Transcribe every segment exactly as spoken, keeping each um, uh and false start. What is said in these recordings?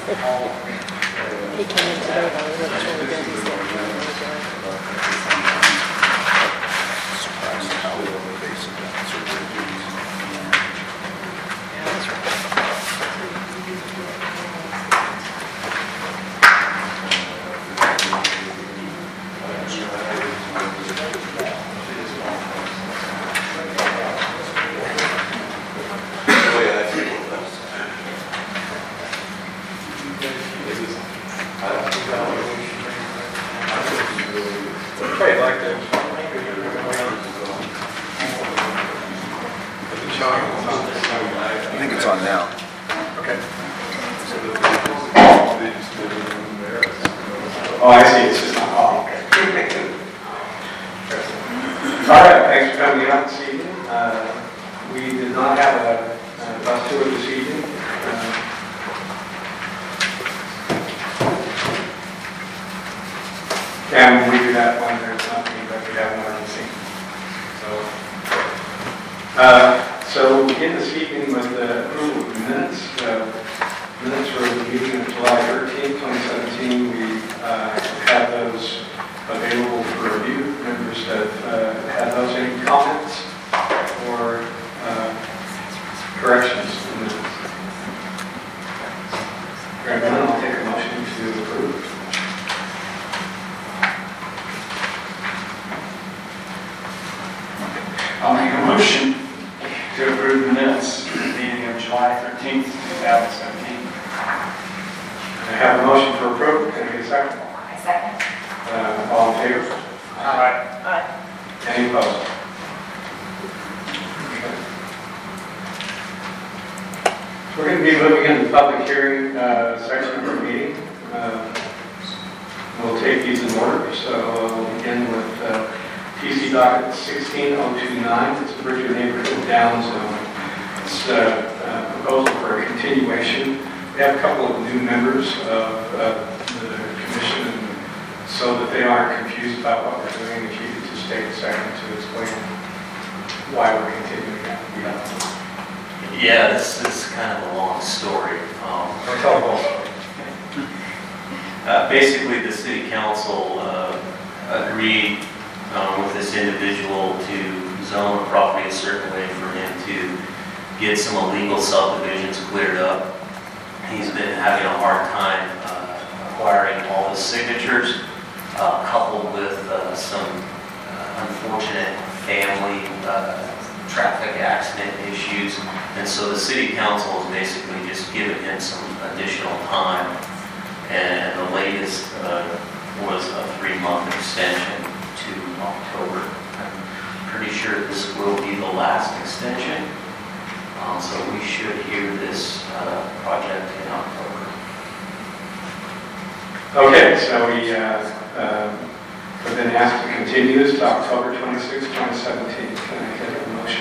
He came in today, though. He wasn't sure he was going Surprised how well the base of that sort of duties. Yeah, that's right. Okay, I'd like to. I think it's on now. Okay. Oh, I see, it's just not, oh, okay. All right, thanks for coming out this evening. Uh, we did not have a, a bus tour this evening. Uh, and we do that when there's nothing that we have an emergency. So, uh, so we begin this evening with the approval of the minutes. Uh, minutes for the meeting of July thirteenth, twenty seventeen. We uh, have those available for review. Members have uh, had those. Any comments or uh, corrections to the minutes? Hearing none, I'll take a motion to approve. I'll make a motion to approve the minutes for the meeting of July thirteenth, twenty seventeen. I have a motion for approval. Can I get a second? I second. Uh, all in favor? Aye. Aye. Any opposed? Okay. So we're going to be moving into the public hearing uh, section of our meeting. Uh, we'll take these in order. So we'll begin with uh, P C docket sixteen oh two nine. It's the Bridger Neighborhood Down Zone. It's uh, a proposal for a continuation. We have a couple of new members of uh, the commission, and so that they aren't confused about what we're doing, if you could just take a second to explain why we're continuing that. Yeah. Yeah, this is kind of a long story. Um, Or tell the whole story. uh, basically, the city council uh, agreed um, with this individual to zone a property a certain way for him to get some illegal subdivisions cleared up. He's been having a hard time uh, acquiring all the signatures, uh, coupled with uh, some uh, unfortunate family uh, traffic accident issues. And so the city council has basically just given him some additional time. And the latest uh, was a three-month extension to October. I'm pretty sure this will be the last extension. Um, so we should hear this uh, project in October. Okay, so we uh, um, have been asked to continue this to October twenty-sixth, twenty seventeen. Can I get a motion?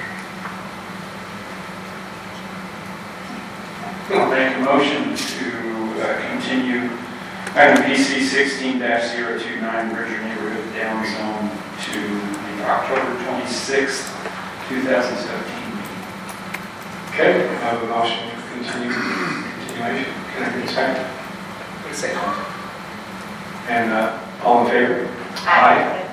I'll make a motion to uh, continue item P C sixteen oh two nine, Bridger Neighborhood Down Zone, to the October twenty-sixth, twenty seventeen. Okay, I have a motion for continue, continuation. Can I get a second? Second. And uh, all in favor? Aye.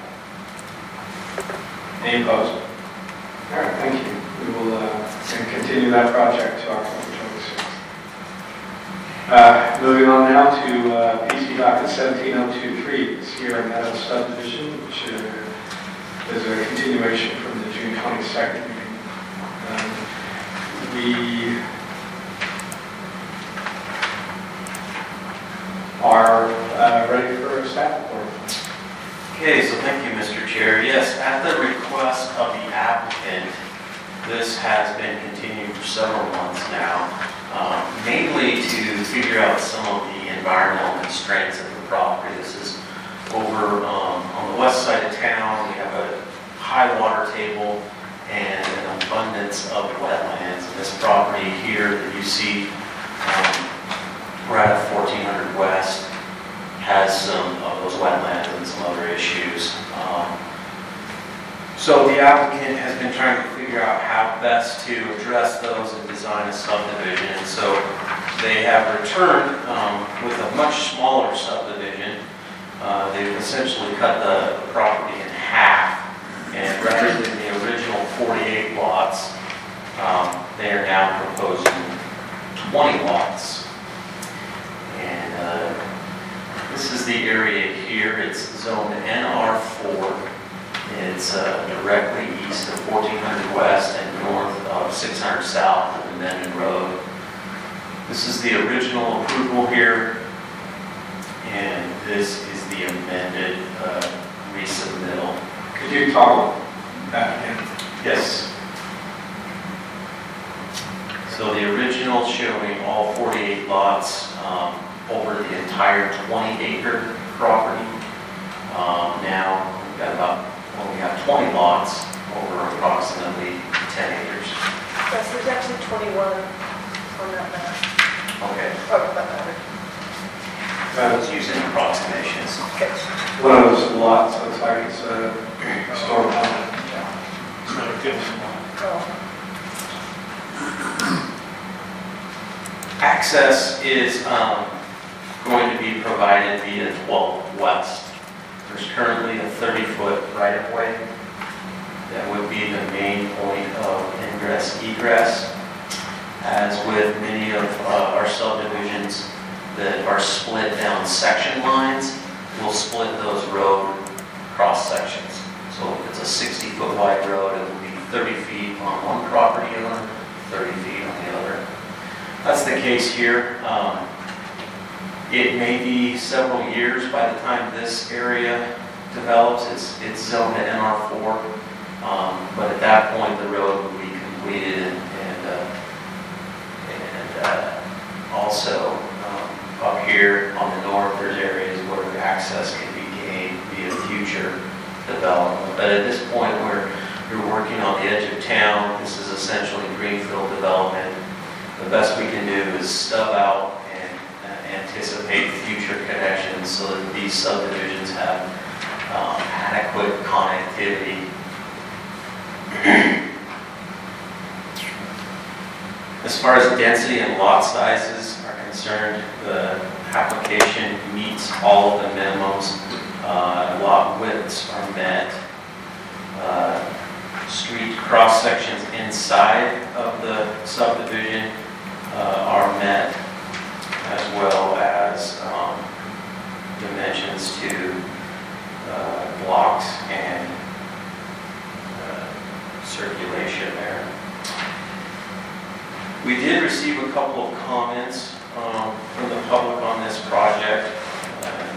Any opposed? All right, thank you. We will uh, continue that project to October twenty-sixth. Uh, moving on now to uh, P C docket seventeen oh two three, Sierra Meadow subdivision, which uh, is a continuation from the June twenty-second meeting. Um, we are uh, ready for a staff report. Okay, so thank you, Mister Chair. Yes, at the request of the applicant, this has been continued for several months now, um, mainly to figure out some of the environmental constraints of the property. This is over um, on the west side of town. We have a high water table and an abundance of wetlands. And this property here that you see um, right at fourteen hundred West has some of those wetlands and some other issues. Um, so the applicant has been trying to figure out how best to address those and design a subdivision. And so they have returned um, with a much smaller subdivision. Uh, They've essentially cut the property in half, and rather than the original forty-eight lots, um, they are now proposing twenty lots. And uh, this is the area here. It's zoned N R four. It's uh, directly east of fourteen hundred west and north of six hundred south of the Mendon Road. This is the original approval here, and this is the amended uh, resubmittal. Could you toggle that in? Yes. So the original showing all forty-eight lots um, over the entire twenty acre property. Um, Now, we've got about, well, we have twenty lots over approximately ten acres. Yes, there's actually twenty-one on that map. Okay. Oh, that matter. I was using approximations. Okay. One of those lots looks like it's a storm pond. It's not a good Oh. Access is um, going to be provided via twelve West. There's currently a thirty foot right-of-way. That would be the main point of ingress egress. As with many of uh, our subdivisions that are split down section lines, we'll split those road cross sections. So if it's a sixty foot wide road, it will be thirty feet on one property owner, thirty feet on the other. That's the case here. Um, It may be several years by the time this area develops. It's, it's zoned to N R four, um, but at that point the road will be completed, and, and, uh, and uh, also um, up here on the north there's areas where access can be gained via future development. But at this point where you're working on the edge of town, this is essentially greenfield development. The best we can do is stub out and uh, anticipate future connections so that these subdivisions have um, adequate connectivity. As far as density and lot sizes are concerned, the application meets all of the minimums. Uh, lot widths are met. Uh, street cross sections inside of the subdivision uh, are met, as well as um, dimensions to uh, blocks and uh, circulation there. We did receive a couple of comments um, from the public on this project. Uh,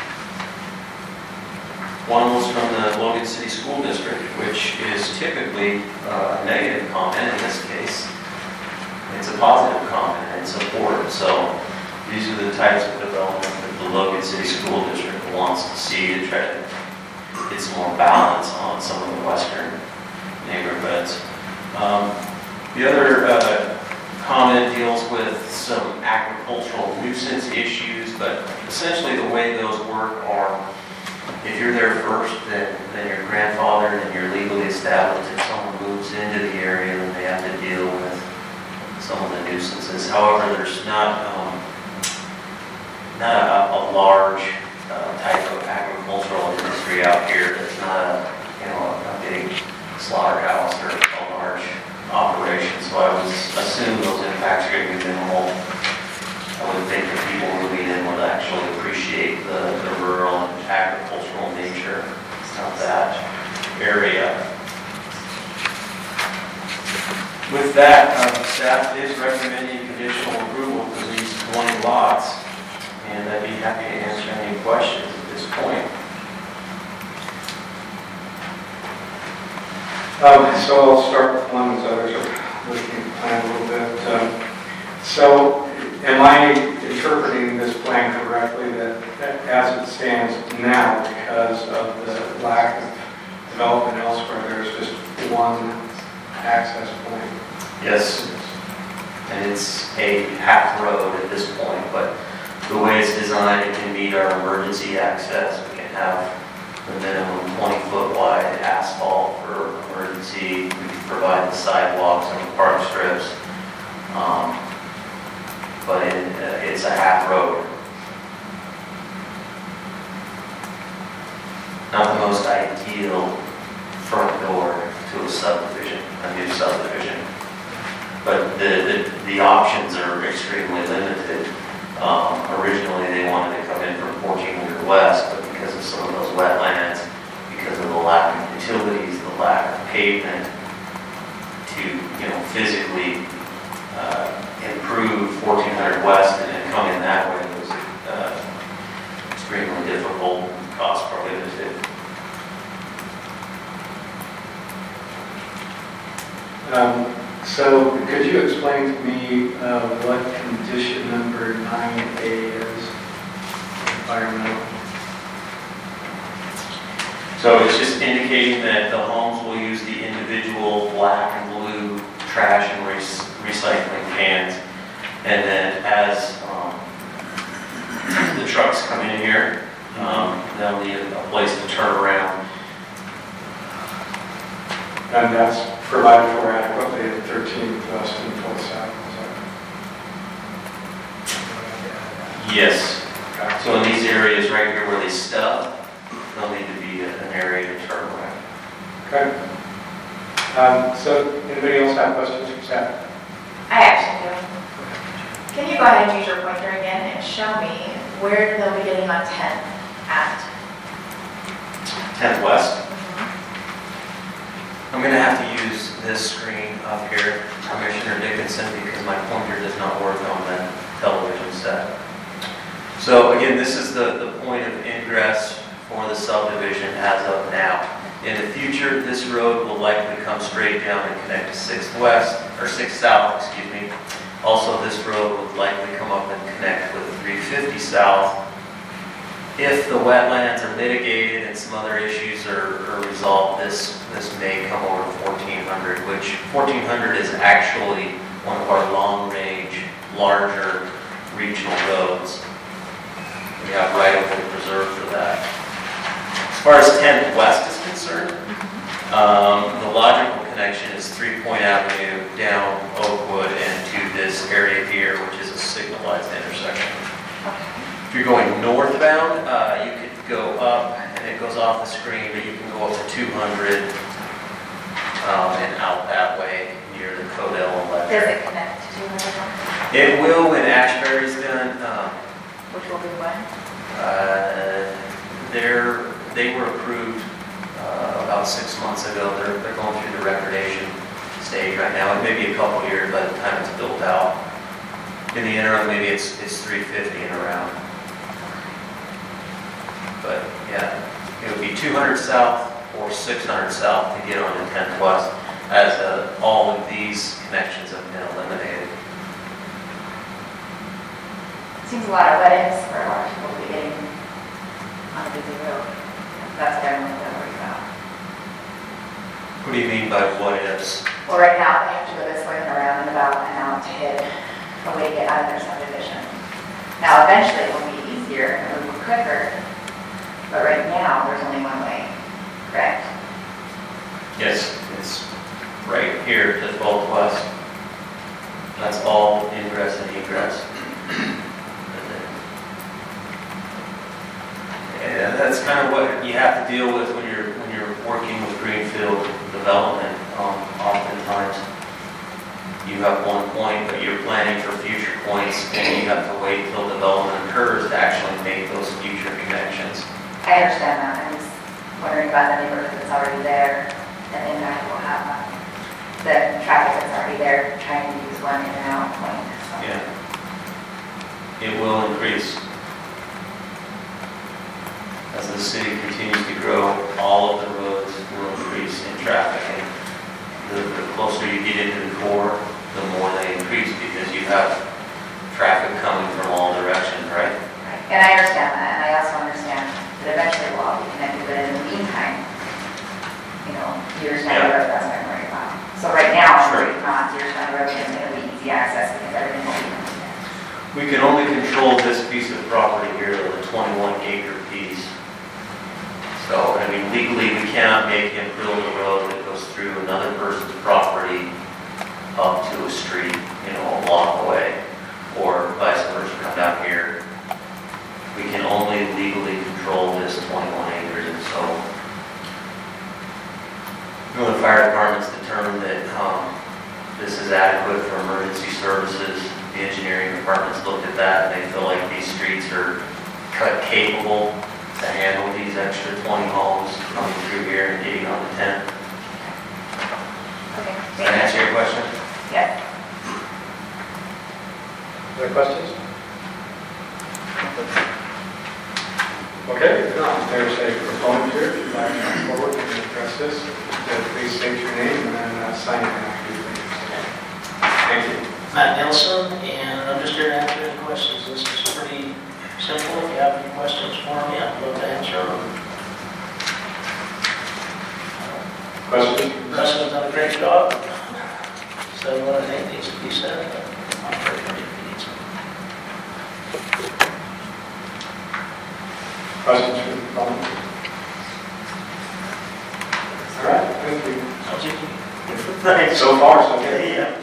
One was from the Logan City School District, which is typically uh, a negative comment in this case. It's a positive comment and support. So these are the types of development that the Logan City School District wants to see to try to get some more balance on some of the western neighborhoods. Um, the other uh, comment deals with some agricultural nuisance issues, but essentially the way those work are, if you're there first, then, then you're grandfathered and you're legally established. If someone moves into the area, then they have to deal with some of the nuisances. However, there's not um, not a, a large uh, type of agricultural industry out here. There's not a, you know, a big slaughterhouse or a large operation. So I would assume those impacts are going to be minimal. I would think that people moving in would actually appreciate the, the rural and agricultural nature of that area. With that, uh, staff is recommending conditional approval for these twenty lots, and I'd be happy to answer any questions at this point. Um, so I'll start with one as others are looking at the plan a little bit. Um, so am I interpreting this plan correctly that, that as it stands now, because of the lack of development elsewhere, there's just one access point? Yes, and it's a half road at this point, but the way it's designed, it can meet our emergency access. We can have the minimum twenty foot wide asphalt for emergency. We can provide the sidewalks and the park strips. Um, but it, uh, it's a half road. Not the most ideal front door to a subdivision, a new subdivision. But the, the, the options are extremely limited. Um, originally, they wanted to come in from fourteen hundred West, but because of some of those wetlands, because of the lack of utilities, the lack of pavement, to, you know, physically uh, improve fourteen hundred West and then come in that way was uh, extremely difficult, cost prohibitive. Um, So could you explain to me uh, what condition number nine A is, environmental? So it's just indicating that the homes will use the individual black and blue trash and re- recycling cans. And then as um, the trucks come in here, um, they'll need a place to turn around. And that's provided for adequately at thirteenth West and twelfth South, is that? Yes. So in these areas right here where they stub, there'll need to be an area to turn around. Okay. Um, so anybody else have questions for staff? I actually do. Can you go ahead and use your pointer again and show me where they'll be getting on tenth at? tenth West. I'm going to have to use this screen up here, Commissioner Dickinson, because my pointer does not work on the television set. So again, this is the, the point of ingress for the subdivision as of now. In the future, this road will likely come straight down and connect to sixth West, or sixth South, excuse me. Also, this road would likely come up and connect with three fifty South. If the wetlands are mitigated and some other issues are, are resolved, this, this may come over to fourteen hundred, which fourteen hundred is actually one of our long-range, larger regional roads. We have right-of-way reserved for that. As far as tenth West is concerned, um, the logical connection is Three Point Avenue down Oakwood and to this area here, which is a signalized intersection. If you're going northbound, uh, you could go up, and it goes off the screen, but you can go up to two hundred um, and out that way near the Codell Does Electric. it connect to two hundred? It will when Ashbury's done. Um, Which will be when? uh, they're, they were approved uh, about six months ago. They're, they're going through the recordation stage right now. It may be a couple years by the time it's built out. In the interim, maybe it's, it's three fifty and around. But yeah, it would be two hundred South or six hundred South to get on to tenth West, as uh, all of these connections have been eliminated. Seems a lot of weddings for a lot of people to be getting on a busy road. That's generally what I'm worried about. What do you mean by what ifs? Well, right now, they have to go this way and around and about and out to hit a way to get out of their subdivision. Now, eventually, it will be easier and it will be quicker, but right now, there's only one way, correct? Yes, it's right here to twelfth West. That's all ingress and egress. And that's kind of what you have to deal with when you're when you're working with greenfield development. Um, oftentimes, you have one point, but you're planning for future points, and you have to wait till development occurs to actually make those future connections. I understand that. I'm just wondering about the neighborhood that's already there, and the impact will have on the traffic that's already there, trying to use one in and out point. So. Yeah, it will increase. As the city continues to grow, all of the roads will increase in traffic. And the, the closer you get into the core, the more they increase because you have traffic coming from all directions, right? Right. And I understand that, and I also understand that eventually we'll all be connected, but in the meantime, you know, years down the road, that's what I'm worried about. So right now, I'm Sure. worried not years down the road, it's going to be easy access because everything will be connected. We can only control this piece of property here, the twenty-one acre piece. So, I mean, legally, we cannot make him build a road that goes through another person's property up to a street, you know, a block away, or by legally control this twenty-one acres. And so, you know, the fire department's determined that um, this is adequate for emergency services. The engineering department's looked at that, and they feel like these streets are cut capable to handle these extra twenty homes coming through here and getting on the ten. Okay. Does that answer your question? Yes. Other questions? Okay, if not, there's a proponent here. If you'd like to come forward and address this, uh, please state your name and then uh, sign it after you leave. Thank you. Matt Nelson, and I'm just here to answer any questions. This is pretty simple. If you have any questions for me, I'd love to answer them. Questions? Russell's done a great job. Said what I think needs to be said. I'm pretty ready if he needs some. Questions for the proponent? All right, thank you. Sounds like Thanks. So far, so good. Yeah.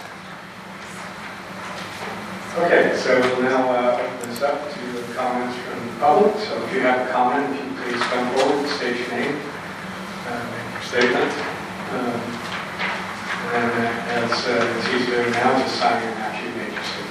Okay, so we'll now uh, open this up to comments from the public. So if you have a comment, if you please come forward, state your name, uh, make your statement. Um, and uh, as uh, as he's doing now, just sign in after you make your statement.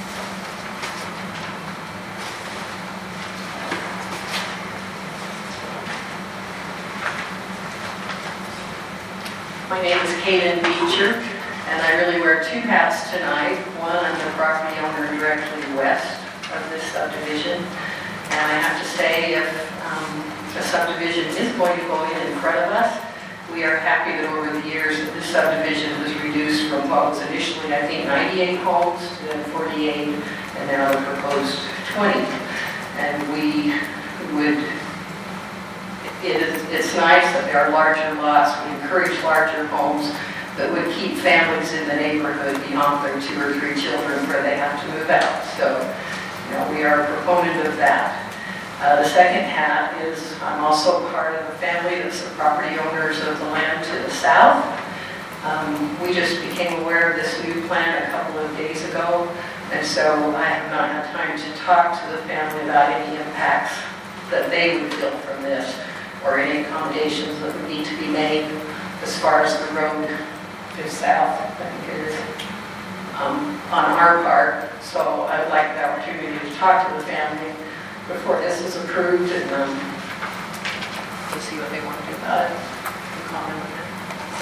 My name is Kaden Beecher, and I really wear two hats tonight. One, I'm the property owner directly west of this subdivision. And I have to say, if um, a subdivision is going to go in in front of us, we are happy that over the years that this subdivision was reduced from what was initially, I think, ninety-eight homes to forty-eight, and now the proposed twenty. And we would It is, it's nice that there are larger lots. We encourage larger homes that would keep families in the neighborhood beyond their two or three children where they have to move out. So, you know, we are a proponent of that. Uh, the second hat is I'm also part of a family that's the property owners of the land to the south. Um, we just became aware of this new plan a couple of days ago, and so I have not had time to talk to the family about any impacts that they would feel from this, or any accommodations that would need to be made as far as the road to south, I think it is, um, on our part. So I would like the opportunity to talk to the family before this is approved, and um, we'll see what they want to do about it, and comment on it.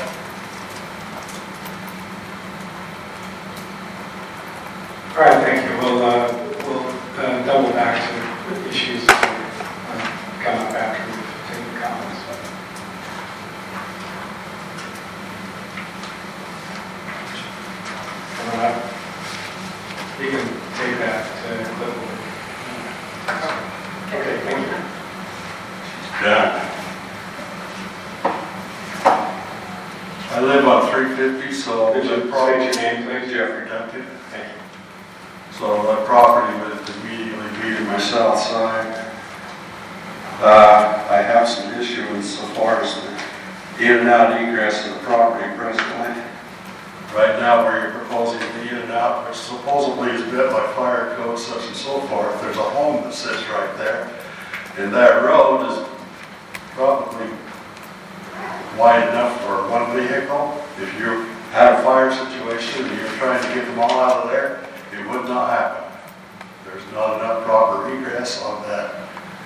All right, thank you. We'll, uh, we'll uh, double back to the issues that uh, come up after we've taken comments. All right. You can take that uh, clipboard. Okay, thank you. Done. I live on three fifty, so Could you the state property, your name, please? Jeffrey Duncan. Thank you. So that property would immediately be to my south side. Uh, I have some issues so far as the in and out egress of the property presently. Right now, where you're proposing the in and out, which supposedly is built by fire code, such and so forth, there's a home that sits right there. And that road is probably wide enough for one vehicle. If you had a fire situation and you're trying to get them all out of there, it would not happen. There's not enough proper egress on that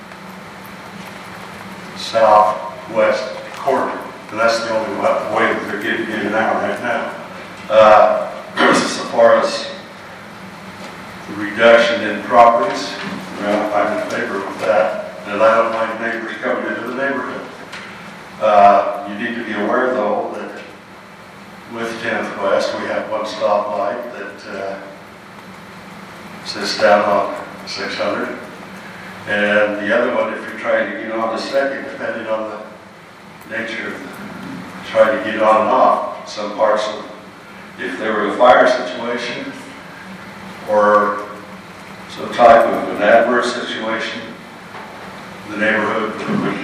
southwest corner. And that's the only way that they're getting in and out right now. Uh, as far as the reduction in properties, well, I'm in favor of that. And I don't mind neighbors coming into the neighborhood. Uh, you need to be aware, though, that with tenth West, we have one stoplight that uh, sits down on six hundred. And the other one, if you're trying to get on a second, depending on the nature of the, trying to get on and off, some parts of, if there were a fire situation or some type of an adverse situation, the neighborhood would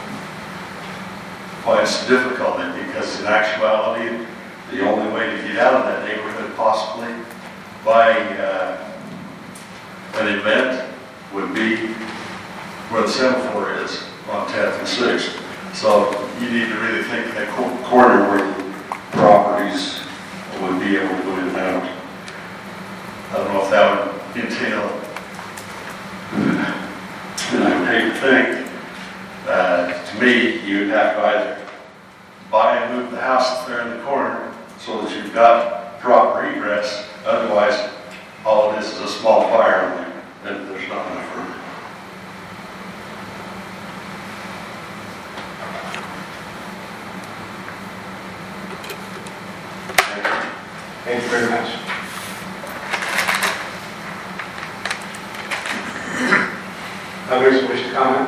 find some difficulty, because in actuality, the only way to get out of that neighborhood possibly by uh, an event would be where the semaphore is on tenth and sixth. So you need to really think that cor- corner where the properties would be able to go in and out. I don't know if that would entail, and I would hate to think, uh, to me, you would have to either buy and move the house that's there in the corner so that you've got proper egress. Otherwise, all it is is a small fire in there, and there's not enough room. Thank you very much. Others wish to comment?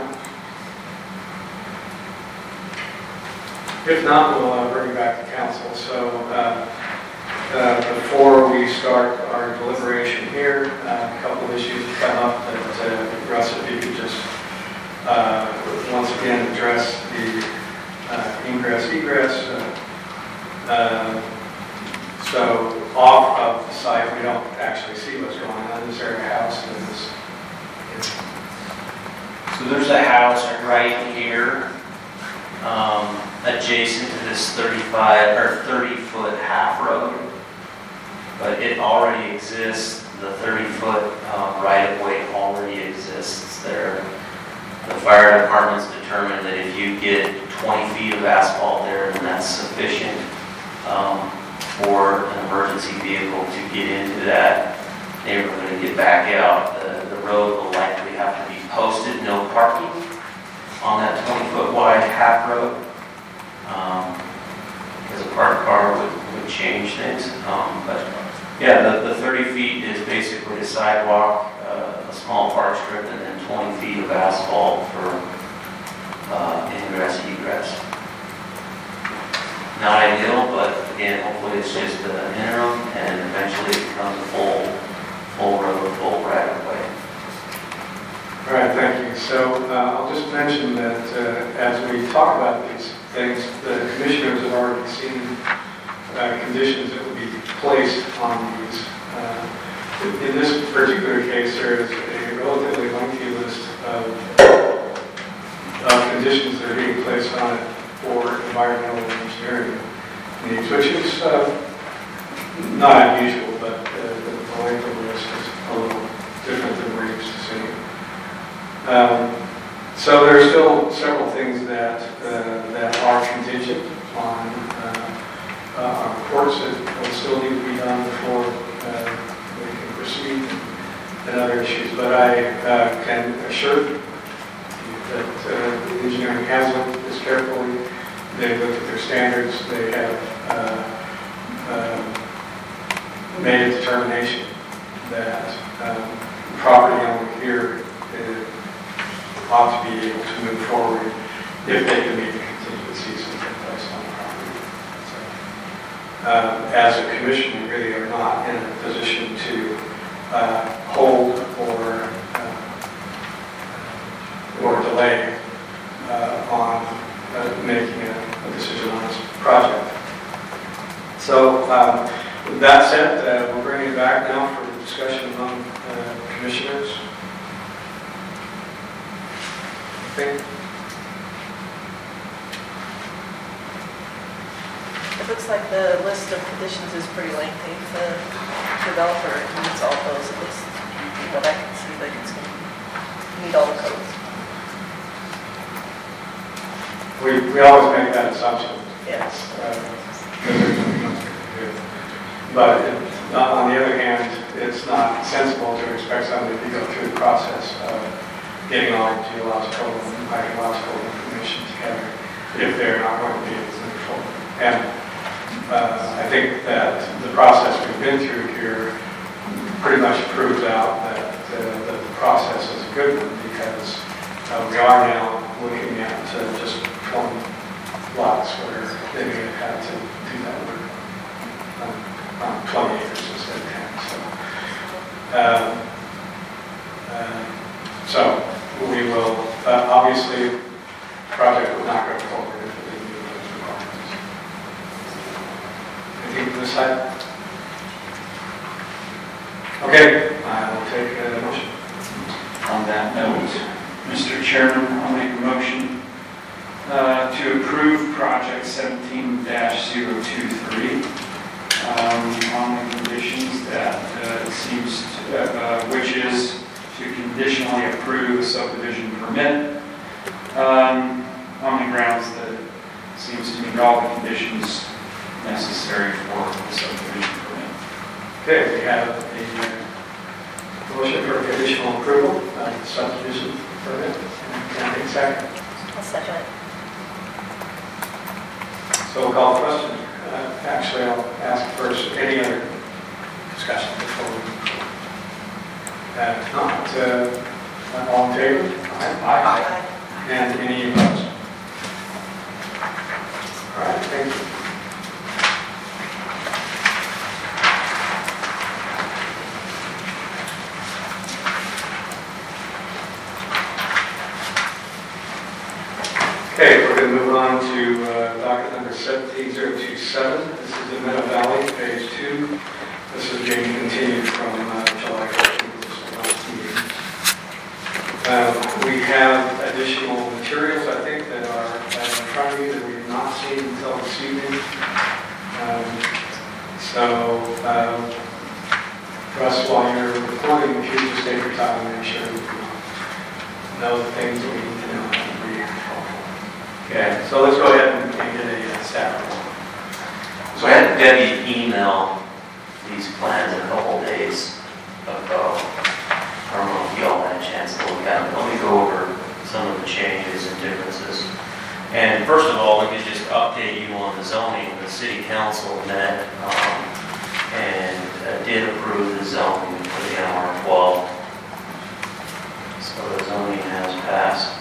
If not, we'll uh, bring it back to council. So uh, uh, before we start our deliberation here, uh, a couple of issues have come up that uh, Russ, if you could just uh, once again address the uh, ingress egress. Uh, uh, so off of the site, we don't actually see what's going on. Is there a house that is? So there's a house right here, um, adjacent to this thirty-five or thirty foot half road, but it already exists. The thirty foot um, right of way already exists there. The fire department's determined that if you get twenty feet of asphalt there, then that's sufficient um, for an emergency vehicle to get into that neighborhood and get back out. The, the road will likely have to be posted, no parking on that twenty foot wide half road. Um, because a parked car would, would change things. Um, but yeah, the, the thirty feet is basically a sidewalk, uh, a small park strip, and then twenty feet of asphalt for uh, ingress, egress. Not ideal, but again, hopefully it's just an interim, and eventually it becomes a full, full road, full right of way. All right, thank you. So uh, I'll just mention that uh, as we talk about these things, the commissioners have already seen uh, conditions that would be placed on these. Uh, in this particular case, there is a relatively lengthy list of, of conditions that are being placed on it for environmental engineering needs, which is uh, not unusual, but uh, the length of the list is a little different than we're used to seeing. Um, so there are still several things that uh, that are contingent on uh, uh, our courts that will still need to be done before uh, we can proceed, and other issues. But I uh, can assure you that uh, the engineering has looked at this carefully. They've looked at their standards. They have uh, uh, made a determination that um, the property owner here uh, ought to be able to move forward if they can meet the contingencies that are placed on the property. So, uh, as a commission, we really are not in a position to uh, hold or uh, or delay uh, on uh, making a, a decision on this project. So, um, with that said, uh, we'll bring it back now for discussion among uh, commissioners. Okay. It looks like the list of conditions is pretty lengthy. The developer meets all those, at least what I can see, that it's going to meet all the codes. We, we always make that assumption. Yes. Uh, because there's nothing else we can do. But it, on the other hand, it's not sensible to expect somebody to go through the process of getting all the geological and hydrological information together if they're not going to be able to move forward. And uh, I think that the process we've been through here pretty much proves out that, uh, that the process is a good one, because uh, we are now looking at uh, just twenty lots where they may have had to do that work on, on twenty acres instead of ten. So, um, uh, so we will, uh, obviously, the project would not go forward if it didn't meet those requirements. Anything from this side? Okay, I will take a motion. On that note, Mister Chair, Chairman, I'll make a motion uh, to approve project seventeen dash zero two three um, on the conditions that uh, it seems, to, uh, which is to conditionally approve a subdivision permit um, on the grounds that it seems to meet all the conditions necessary for the subdivision permit. Okay, we have a uh, motion for conditional approval of the subdivision permit. Can I take a second? I'll second it. So we'll call the question. Uh, Actually, I'll ask first, any other discussion before we... Uh, If not, uh, all in favor? Aye. And any opposed? All right, thank you. Okay, we're going to move on to uh, docket number seventeen zero two seven. This is the Meadow Valley, phase two. This is being continued from uh, July fourteenth, this is the last meeting. Uh, we have additional materials, I think, that are uh, in front of you that we have not seen until this evening. Um, so, um, Russ, while you're recording, if you just take your time and make sure we know the things that we need to know. That would be helpful. Okay, so let's go ahead and and get a uh, staff report. So I had Debbie email these plans a couple days ago. I don't know if y'all had a chance to look at them. Let me go over some of the changes and differences. And first of all, let me just update you on the zoning. The city council met um, and uh, did approve the zoning for the M R twelve. So the zoning has passed.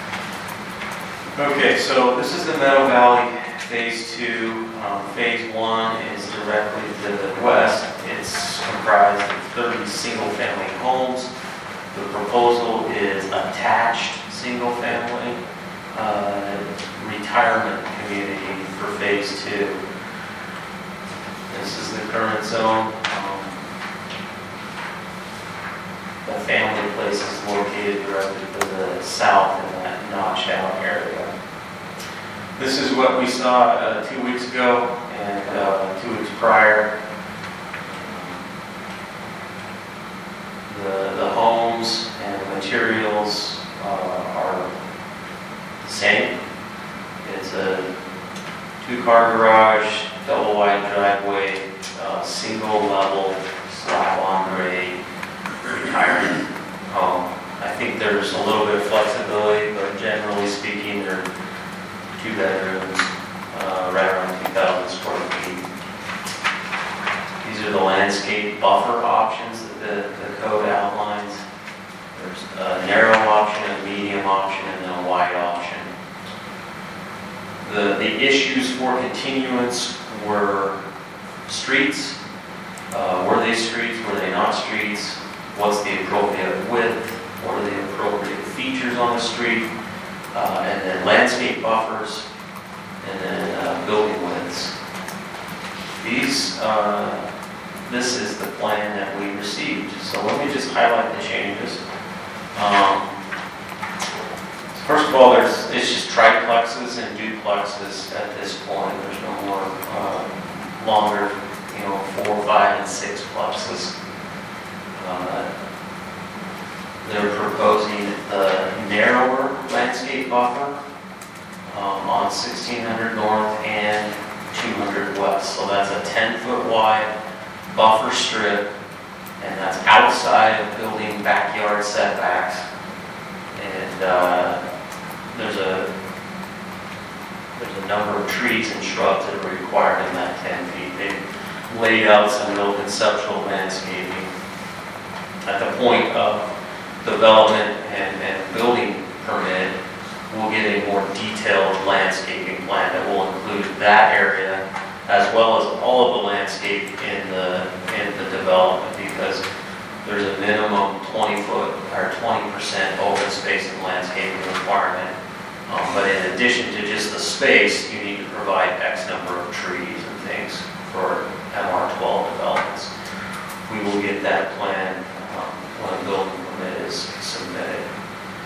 Okay, so this is the Meadow Valley Phase two. Um, phase one is directly to the west. It's comprised of thirty single-family homes. The proposal is attached single-family uh, retirement community for phase two. This is the current zone. Um, the family place is located directly to the south in that notched-out area. This is what we saw uh, two weeks ago and uh, two weeks prior. The, the homes and the materials uh, are the same. It's a two-car garage, double-wide driveway, uh, single-level slab-on-grade retirement home. I think there's a little bit of flexibility, but generally speaking, they're two bedrooms, uh, right around two thousand square feet. These are the landscape buffer options that the, the code outlines. There's a narrow option, a medium option, and then a wide option. The, the issues for continuance were streets. Uh, were they streets? Were they not streets? What's the appropriate width? What are the appropriate features on the street? Uh, and then landscape buffers, and then uh, building widths. These, uh, this is the plan that we received. So let me just highlight the changes. Um, first of all, there's it's just triplexes and duplexes at this point. There's no more uh, longer, you know, four, five, and six plexes. Uh, They're proposing the narrower landscape buffer um, on sixteen hundred north and two hundred west. So that's a ten foot wide buffer strip, and that's outside of building backyard setbacks. And uh, there's a there's a number of trees and shrubs that are required in that ten feet. They've laid out some real conceptual landscaping at the point of development and, and building permit. We'll get a more detailed landscaping plan that will include that area as well as all of the landscape in the in the development, because there's a minimum twenty foot or twenty percent open space and landscaping requirement. Um, but in addition to just the space, you need to provide X number of trees and things for M R twelve developments. We will get that plan um, when a building permit is submitted.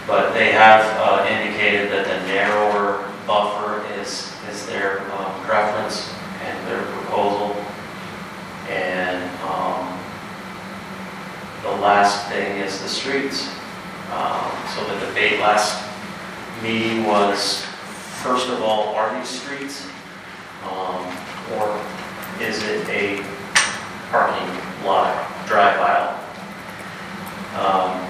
But they have uh, indicated that the narrower buffer is, is their um, preference and their proposal. And um, the last thing is the streets. Um, so the debate last meeting was, first of all, are these streets? Um, or is it a parking lot, drive aisle? Um,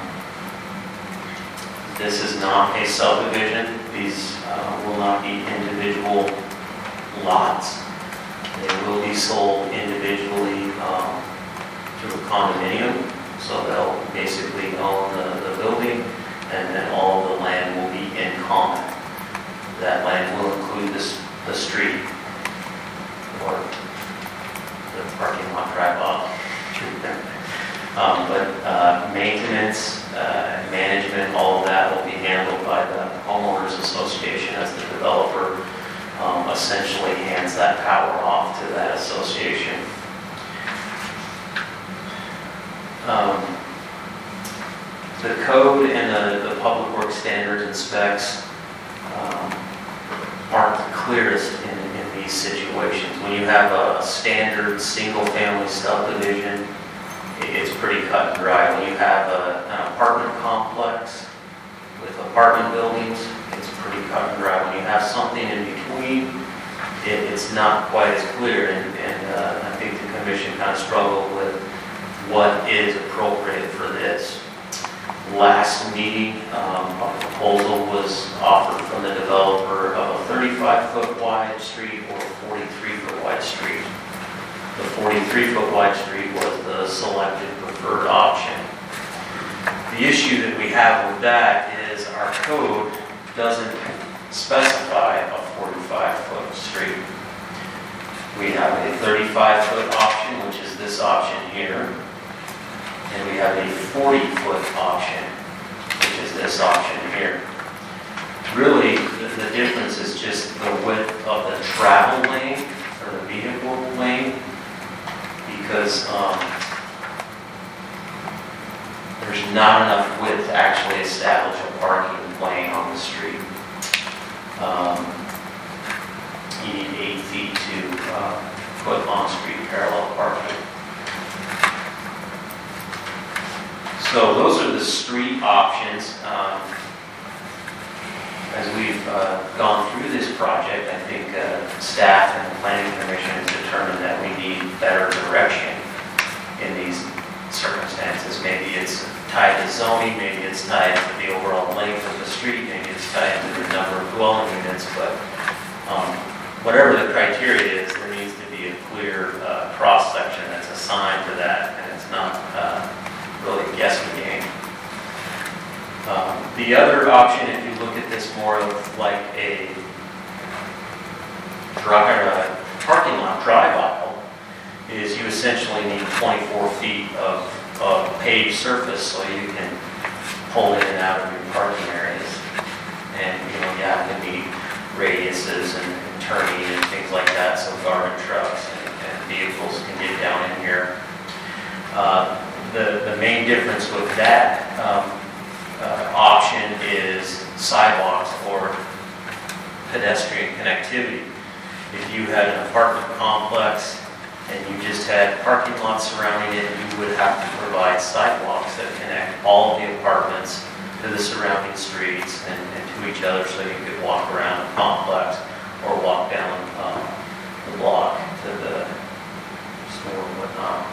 this is not a subdivision. These uh, will not be individual lots. They will be sold individually um, through a condominium. So they'll basically own the, the building, and then all of the land will be in common. That land will include this, the street, or the parking lot drive up. um, but uh, maintenance, uh, management, all of that will be handled by the homeowners association as the developer um, essentially hands that power off to that association. Um, the code and the, the public works standards and specs um, aren't the clearest in, in these situations. When you have a standard single-family subdivision, it's pretty cut and dry. When you have a, an apartment complex with apartment buildings, it's pretty cut and dry. When you have something in between, it, it's not quite as clear, and, and uh, I think the commission kind of struggled with what is appropriate for this. Last meeting, um, a proposal was offered from the developer of a thirty-five foot wide street or a forty-three foot wide street. The forty-three foot wide street was the selected preferred option. The issue that we have with that is our code doesn't specify a forty-five foot street. We have a thirty-five foot option, which is this option here. And we have a forty foot option, which is this option here. Really, the, the difference is just the width of the travel lane, or the vehicle lane, because um, there's not enough width to actually establish a parking lane on the street. Um, you need eight feet to uh, put on-street parallel parking. So those are the street options. Um, as we've uh, gone through this project, I think uh, staff and the planning commission has determined that we need better direction in these circumstances. Maybe it's tied to zoning, maybe it's tied to the overall length of the street, maybe it's tied to the number of dwelling units, but um, whatever the criteria is, there needs to be a clear uh, cross-section that's assigned to that, and it's not uh, really a guessing game. Um, the other option, if you look at this more of like a drive, uh, parking lot drive aisle, is you essentially need twenty-four feet of, of paved surface so you can pull in and out of your parking areas. And you know, you have to meet radiuses and, and turning and things like that, so garbage trucks and, and vehicles can get down in here. Uh, The, the main difference with that um, uh, option is sidewalks or pedestrian connectivity. If you had an apartment complex and you just had parking lots surrounding it, you would have to provide sidewalks that connect all of the apartments to the surrounding streets and, and to each other, so you could walk around the complex or walk down um, the block to the store and whatnot.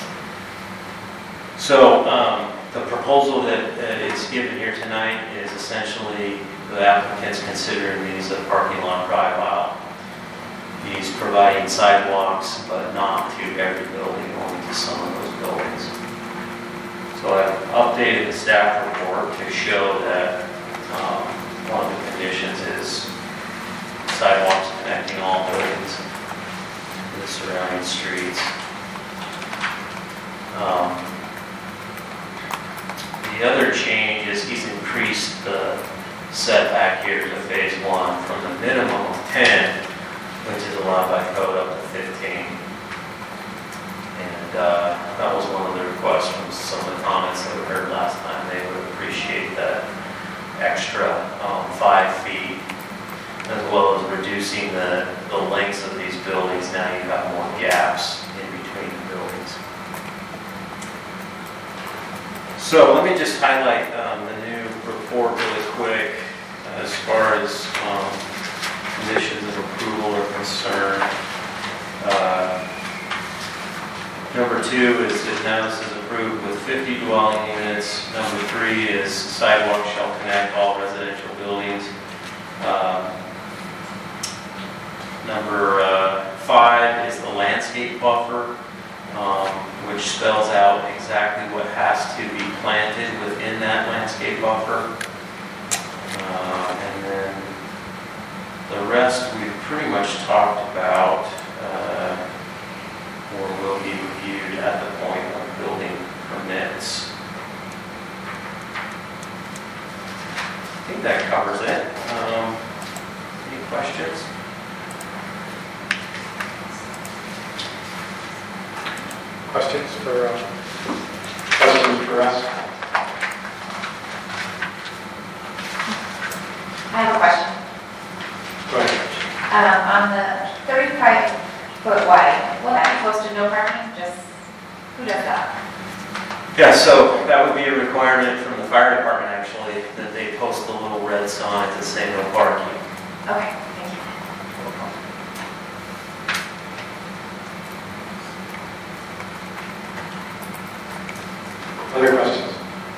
So um, the proposal that, that is given here tonight is essentially the applicants considering these a parking lot drive aisle. He's providing sidewalks, but not to every building, only to some of those buildings. So I've updated the staff report to show that um, one of the conditions is sidewalks connecting all buildings to the surrounding streets. Um, The other change is he's increased the setback here to phase one from the minimum of ten, which is allowed by code, up to fifteen. And uh, that was one of the requests from some of the comments that we heard last time. They would appreciate that extra um, five feet, as well as reducing the, the lengths of these buildings. Now you've got more gaps in between the buildings. So let me just highlight um, the new report really quick as far as um, conditions of approval are concerned. Uh, number two is that now this is approved with fifty dwelling units. Number three is sidewalk shall connect all residential buildings. Um, number uh, five is the landscape buffer, um, which spells out exactly what has to be planted within that landscape buffer. Uh, and then the rest we've pretty much talked about, uh, or will be reviewed at the point of building permits. I think that covers it. Um, any questions? Questions for, uh, questions for us? I have a question. Go ahead. Um, on the thirty-five foot wide, will that be posted no parking? Just, who does that? Yeah, so that would be a requirement from the fire department, actually, that they post the little red signs that say no parking. Okay, thank you. Other questions?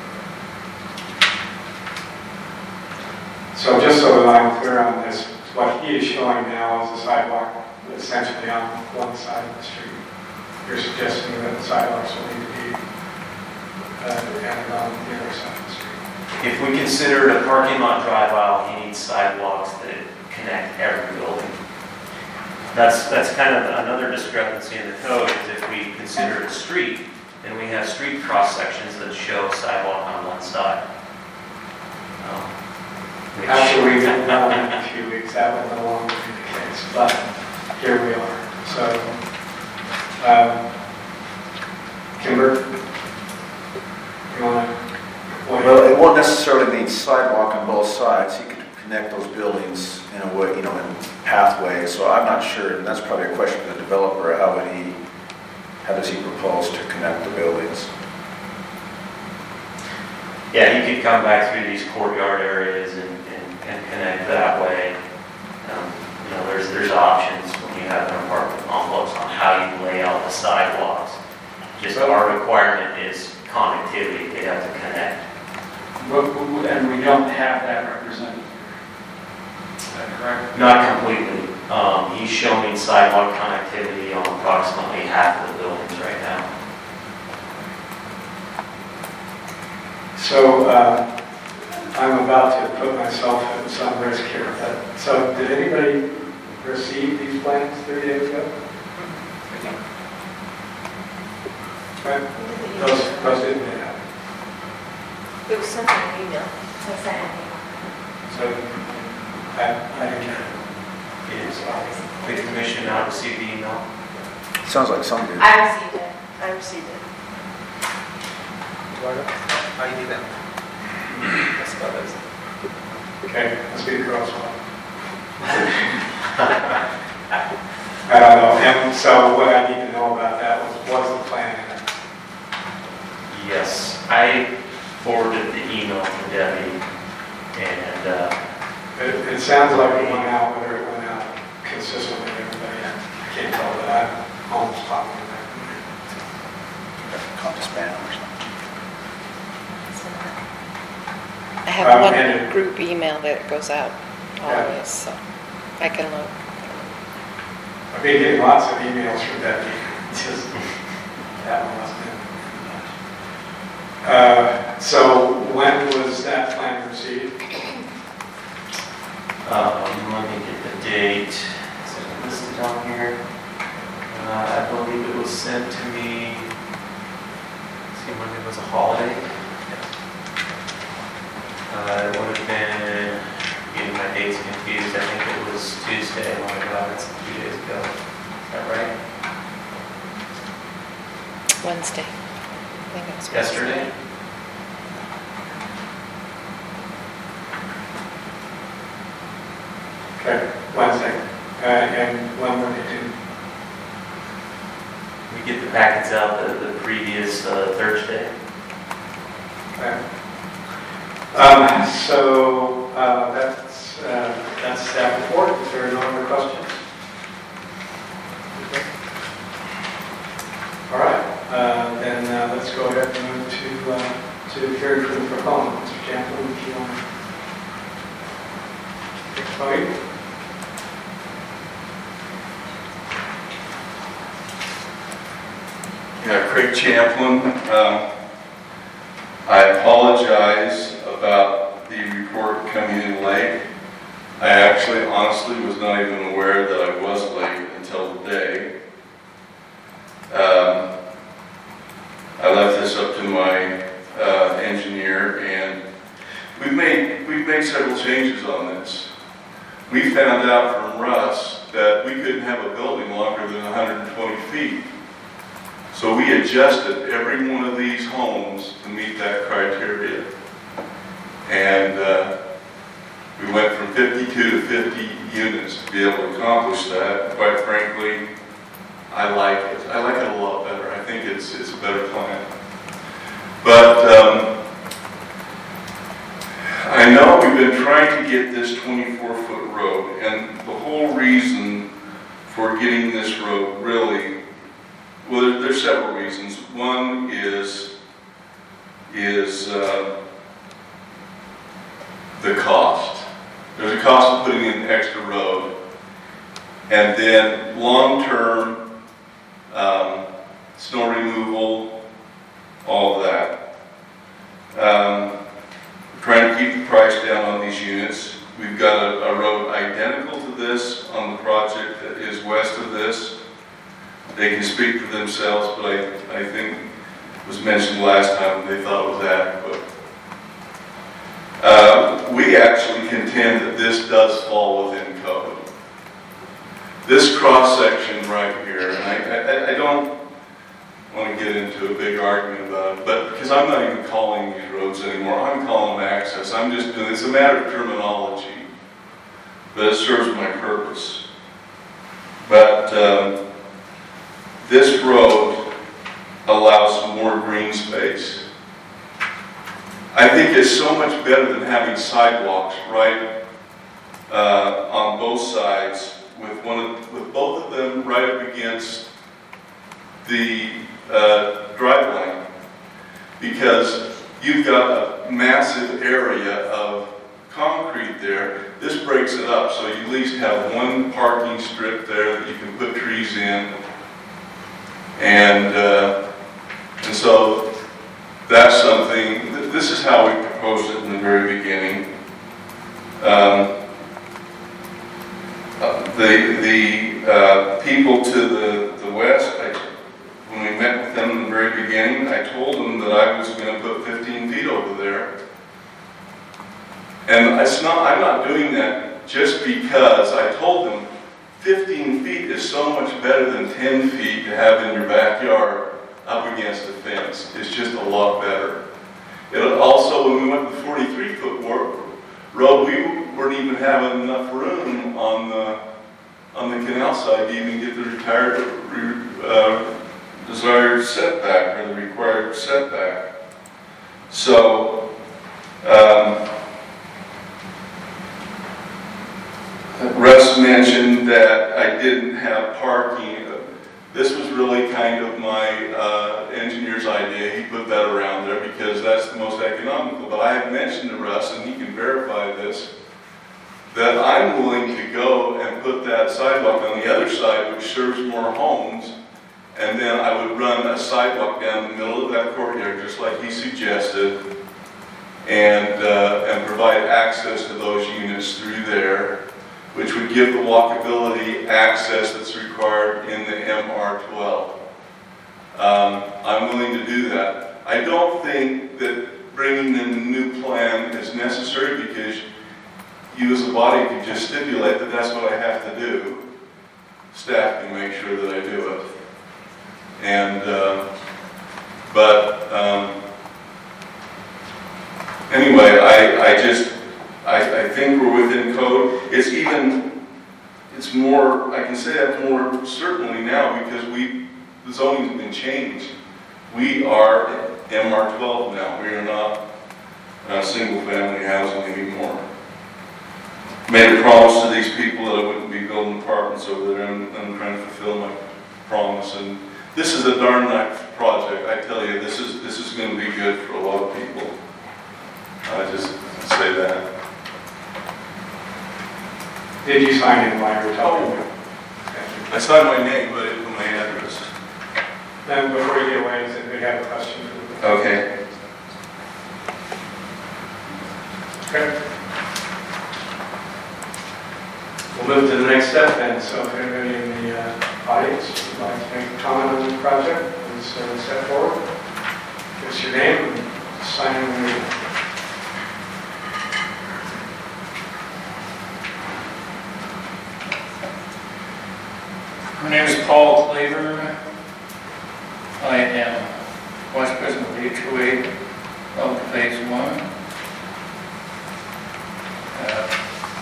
So just so that I'm clear on this, what he is showing now is a sidewalk essentially on one side of the street. You're suggesting that the sidewalks will need to be uh, added on the other side of the street. If we consider a parking lot drive aisle, he needs sidewalks that connect every building. That's, that's kind of another discrepancy in the code, is if we consider it a street, then we have street cross sections that show sidewalk on one side. Um, which- After we get done in a few weeks, that will no longer be the case, but here we are. So, um, Kimber, you want to? Well, it won't necessarily mean sidewalk on both sides. You could connect those buildings in a way, you know, in pathways. So I'm not sure, and that's probably a question for the developer. How would he, how does he propose to connect the buildings? Yeah, you could come back through these courtyard areas and, and, and connect that way. Um, you know, there's there's options when you have an apartment complex on how you lay out the sidewalks. Just our requirement is connectivity. They have to connect. But, and we don't have that represented. Is that correct? Not completely. Um, he's showing sidewalk connectivity on approximately half of the buildings right now. So, uh, I'm about to put myself at some risk here, but, so did anybody receive these plans three days ago? Right. Those, those didn't get out. It was sent in an email. So send it. So, I, I didn't get it. Is the commission not received the email? Sounds like some do. I received it. I received it. How do you do that? That's about it. Okay, let's be the girls one. I don't know, and so what I need to know about that was, was the plan in it? Yes, I forwarded the email to Debbie, and uh, It, it sounds like it went out, whether it went out consistently with everybody, I can't tell, but I'm almost positive. Call it spam or something. I have Um, one and it- group email that goes out always, so I can look. I've been getting lots of emails from Debbie, just, that one wasn't it. Uh, so when was that plan received? um, let me get the date. Is it listed on here? Uh, I believe it was sent to me. Let's see, Monday was a holiday. Uh, it would have been, getting my dates confused, I think it was Tuesday. Oh my God, that's two days ago. Is that right? Wednesday. I think it was Wednesday. Yesterday? Okay, Wednesday. Uh, and when were they due? We get the packets out the, the previous uh, Thursday. Okay. Um, so, uh, that's, uh, that's staff report. Is there no other questions? Okay. All right, uh, then, uh, let's go ahead and move to, uh, to hearing from the proponent. Mister Champlin, if you want to take the podium. Yeah, Craig Champlin. Um, I apologize about the report coming in late. I actually, honestly, was not even aware that I was late until today. Um, I left this up to my uh, engineer, and we've made we've made several changes on this. We found out from Russ that we couldn't have a building longer than one hundred twenty feet. So we adjusted every one of these homes to meet that criteria. And uh, we went from fifty-two to fifty units to be able to accomplish that. Quite frankly, I like it. I like it a lot better. I think it's, it's a better plan. But um, I know we've been trying to get this twenty-four foot road, and the whole reason for getting this road really, well, there's several reasons. One is, is uh, the cost. There's a cost of putting in an extra road. And then long-term um, snow removal, all of that. Um, we're trying to keep the price down on these units. We've got a, a road identical to this on the project that is west of this. They can speak for themselves, but I, I think it was mentioned last time they thought it was adequate. Uh, we actually contend that this does fall within code. This cross-section right here, and I, I, I don't want to get into a big argument about it, but because I'm not even calling these roads anymore, I'm calling them access. I'm just doing, it's a matter of terminology, but it serves my purpose. But um, this road allows some more green space. I think it's so much better than having sidewalks right uh, on both sides, with one of, with both of them right up against the uh, drive lane, because you've got a massive area of concrete there. This breaks it up, so you at least have one parking strip there that you can put trees in, and uh, and so that's something. This is how we proposed it in the very beginning. Um, uh, the the uh, people to the the west, I, when we met with them in the very beginning, I told them that I was going to put fifteen feet over there. And it's not, I'm not doing that just because I told them fifteen feet is so much better than ten feet to have in your backyard up against a fence. It's just a lot better. It also, when we went to forty-three foot road, we weren't even having enough room on the on the canal side to even get the retired, uh, desired setback or the required setback. So, um, Russ mentioned that I didn't have parking. This was really kind of my uh, engineer's idea. He put that around there because that's the most economical. But I have mentioned to Russ, and he can verify this, that I'm willing to go and put that sidewalk on the other side, which serves more homes, and then I would run a sidewalk down the middle of that courtyard, just like he suggested, and uh, and provide access to those units through there, which would give the walkability access that's required in the M R twelve. Um, I'm willing to do that. I don't think that bringing in a new plan is necessary, because you as a body can just stipulate that that's what I have to do. Staff can make sure that I do it. And, uh, but um, anyway, I, I just, I, I think we're within code. It's even it's more, I can say that more certainly now because we, the zoning's been changed. We are M R twelve now. We are not uh, single-family housing anymore. Made a promise to these people that I wouldn't be building apartments over there, and I'm trying to fulfill my promise. And this is a darn nice project. I tell you, this is this is going to be good for a lot of people. I just say that. Did you sign in while you were talking? I signed my name, but I didn't put my address. Then before you get away, is we have a question for you. Okay. Okay. We'll move to the next step then. So if anybody in the uh, audience would like to make a comment on the project, please uh, step forward. Give us your name and sign in the meeting. My name is Paul Claver. I am Vice President of the H O A of Phase One. Uh,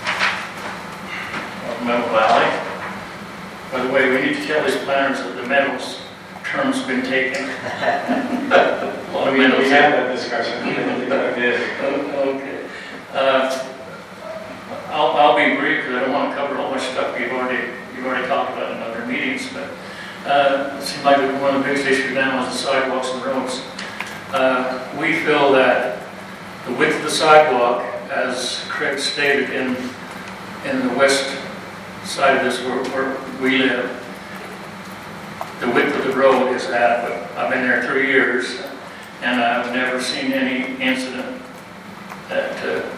of Meadow Valley. By the way, we need to tell these planners that the Meadows term's been taken. A lot of we, Meadows. we had that discussion. Okay. Uh, I'll, I'll be brief because I don't want to cover all much stuff you've already you've already talked about in other meetings, but uh, it seems like one of the biggest issues now is the sidewalks and roads. Uh, we feel that the width of the sidewalk, as Craig stated, in in the west side of this where, where we live, the width of the road is adequate. I've been there three years, and I've never seen any incident that uh,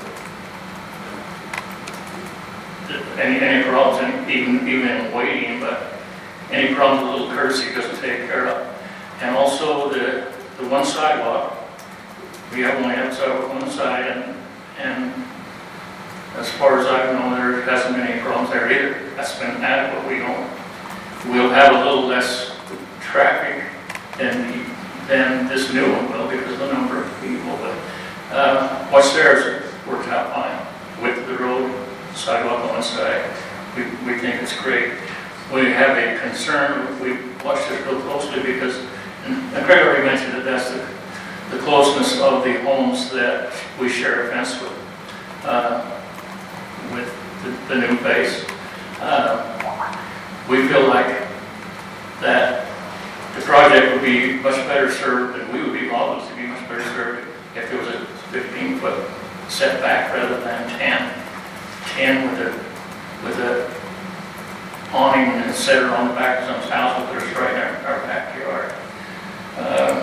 Any, any problems, in, even even in waiting, but any problems, a little courtesy doesn't take care of. And also the the one sidewalk, we have only have sidewalk on one side, and and as far as I know, there hasn't been any problems there either. That's been adequate. We don't. We'll have a little less traffic than than this new one will because of the number of people. But uh, what's there has worked out fine. Width of the road, sidewalk on one side, we, we think it's great. We have a concern, we watched it real closely because, and Craig already mentioned that that's the, the closeness of the homes that we share a fence with, uh, with the, the new face. Uh, we feel like that the project would be much better served, and we would be obvious to be much better served if there was a fifteen foot setback rather than ten. ten with a with a awning and center on the back of someone's house, but there's right in our, our backyard. Uh,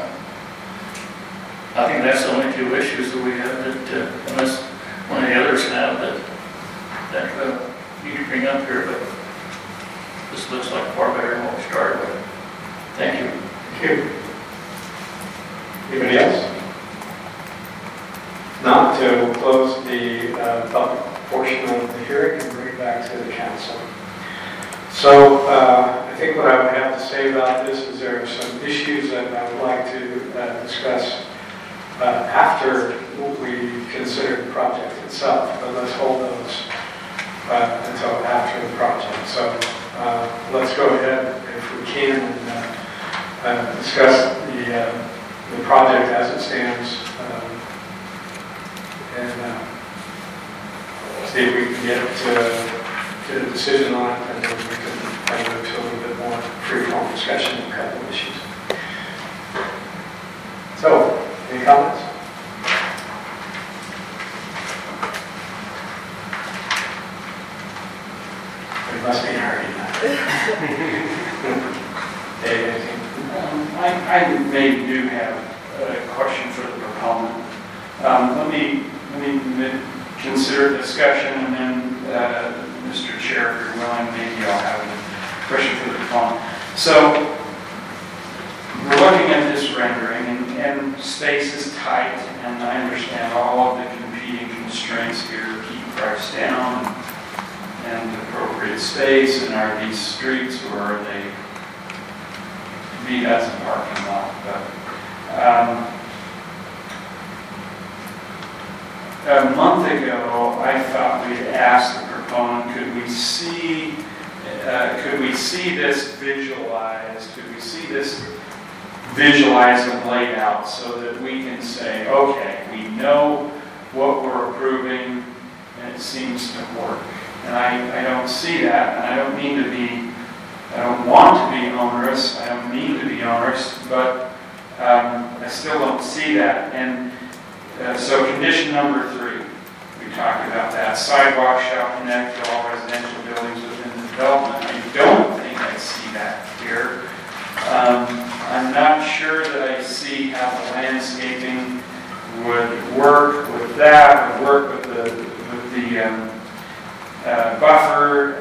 I think that's the only two issues that we have that, uh, unless one of the others have that that uh, you can bring up here, but this looks like far better than what we started with. Thank you. Thank you. Anybody else? Not to we'll close the uh, public portion of the hearing and bring it back to the council. So uh, I think what I would have to say about this is there are some issues that I would like to uh, discuss uh, after we consider the project itself, but let's hold those uh, until after the project. So uh, let's go ahead, if we can, and uh, uh, discuss the, uh, the project as it stands um, and uh, see if we can get to, to a decision on it, and then we can uh, move to a little bit more free-form discussion on a couple of issues. So, any comments? It must be hurry. Dave, anything? Um, I, I maybe do have a question for the proponent. Um, let me let me consider discussion, and then uh, Mister Chair, if you're willing, maybe I'll have a question for the proponent. So we're looking at this rendering, and, and space is tight, and I understand all of the competing constraints here to keep price down and, and appropriate space. And are these streets, or are they? To me, that's a parking lot, but. Um, A month ago, I thought we'd asked the proponent, could we see see this visualized? Do we see this visualized and laid out so that we can say, okay, we know what we're approving and it seems to work? And I, I don't see that, and I don't mean to be, I don't want to be onerous, I don't mean to be onerous, but um, I still don't see that. And uh, so condition number three, we talked about that. Sidewalk shall connect to all residential buildings within the development. I don't think I see that here. Um, I'm not sure that I see how the landscaping would work with that, would work with the, with the um, uh, buffer.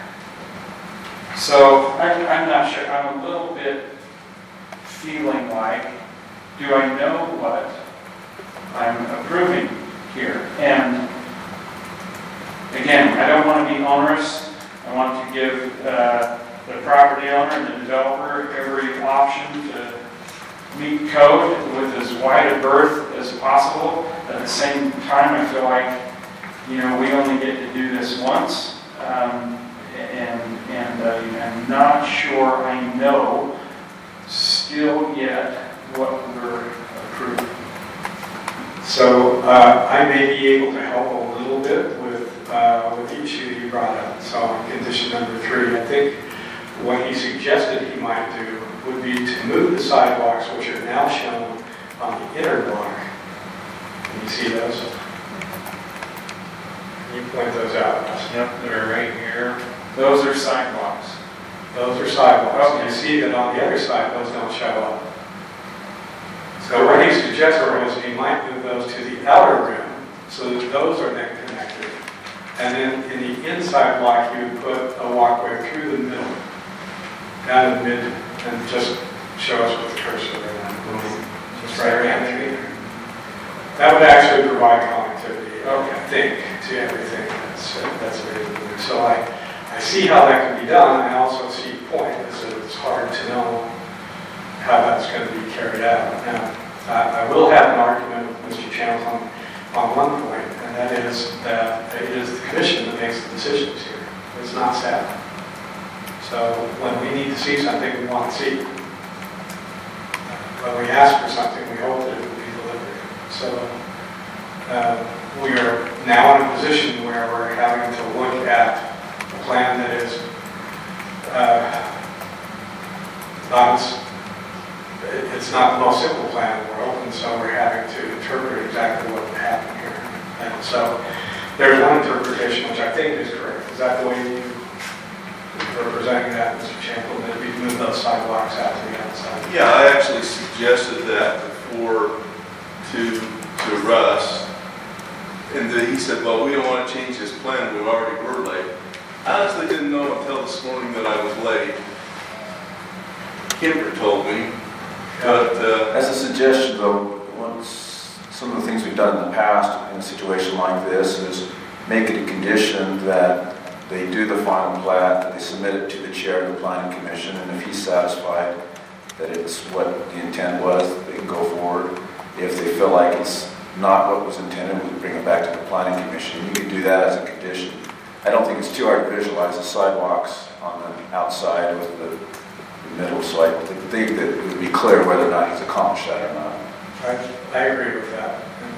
So I'm, I'm not sure. I'm a little bit feeling like, do I know what I'm approving here? And again, I don't want to be onerous. I want to give uh, the property owner and the developer every option to meet code with as wide a berth as possible. At the same time, I feel like, you know, we only get to do this once. Um, and and uh, I'm not sure I know still yet what we're approving. So uh, I may be able to help a little bit with uh, with the issue you brought up. So on condition number three, I think what he suggested he might do would be to move the sidewalks, which are now shown on the inner block. Can you see those? Can you point those out? Yep, they're right here. Those are sidewalks. Those are sidewalks. Okay. You see that on the other side, those don't show up. So what he suggested was he might move those to the outer rim so that those are then connected. And then in the inside block, you would put a walkway through the middle, down the mid, and just show us with the cursor there. Just right around there. That would actually provide connectivity, okay, I think, to everything that's, that's available there. So I, I see how that can be done. I also see the point is that it's hard to know how that's going to be carried out. Now, I, I will have an argument with Mister Channels on, on one point, and that is that it is the commission that makes the decisions here. It's not staff. So when we need to see something, we want to see it. When we ask for something, we hope that it will be delivered. So uh, we are now in a position where we're having to look at a plan that is uh, not as, it's not the most simple plan in the world, and so we're having to interpret exactly what would happen here. And so there's one interpretation which I think is correct. Is that the way you were presenting that, Mister Champlin, that we move those sidewalks out to the outside? Yeah, I actually suggested that before to to Russ, and then he said, well, we don't want to change this plan, we already were late. I honestly didn't know until this morning that I was late. Kimber told me, but... Uh, As a suggestion, though, once some of the things we've done in the past in a situation like this is make it a condition that they do the final plat, that they submit it to the chair of the planning commission, and if he's satisfied that it's what the intent was, they can go forward. If they feel like it's not what was intended, we bring it back to the planning commission. You can do that as a condition. I don't think it's too hard to visualize the sidewalks on the outside with the, the middle, so I think that it would be clear whether or not he's accomplished that or not. I, I agree with that. And,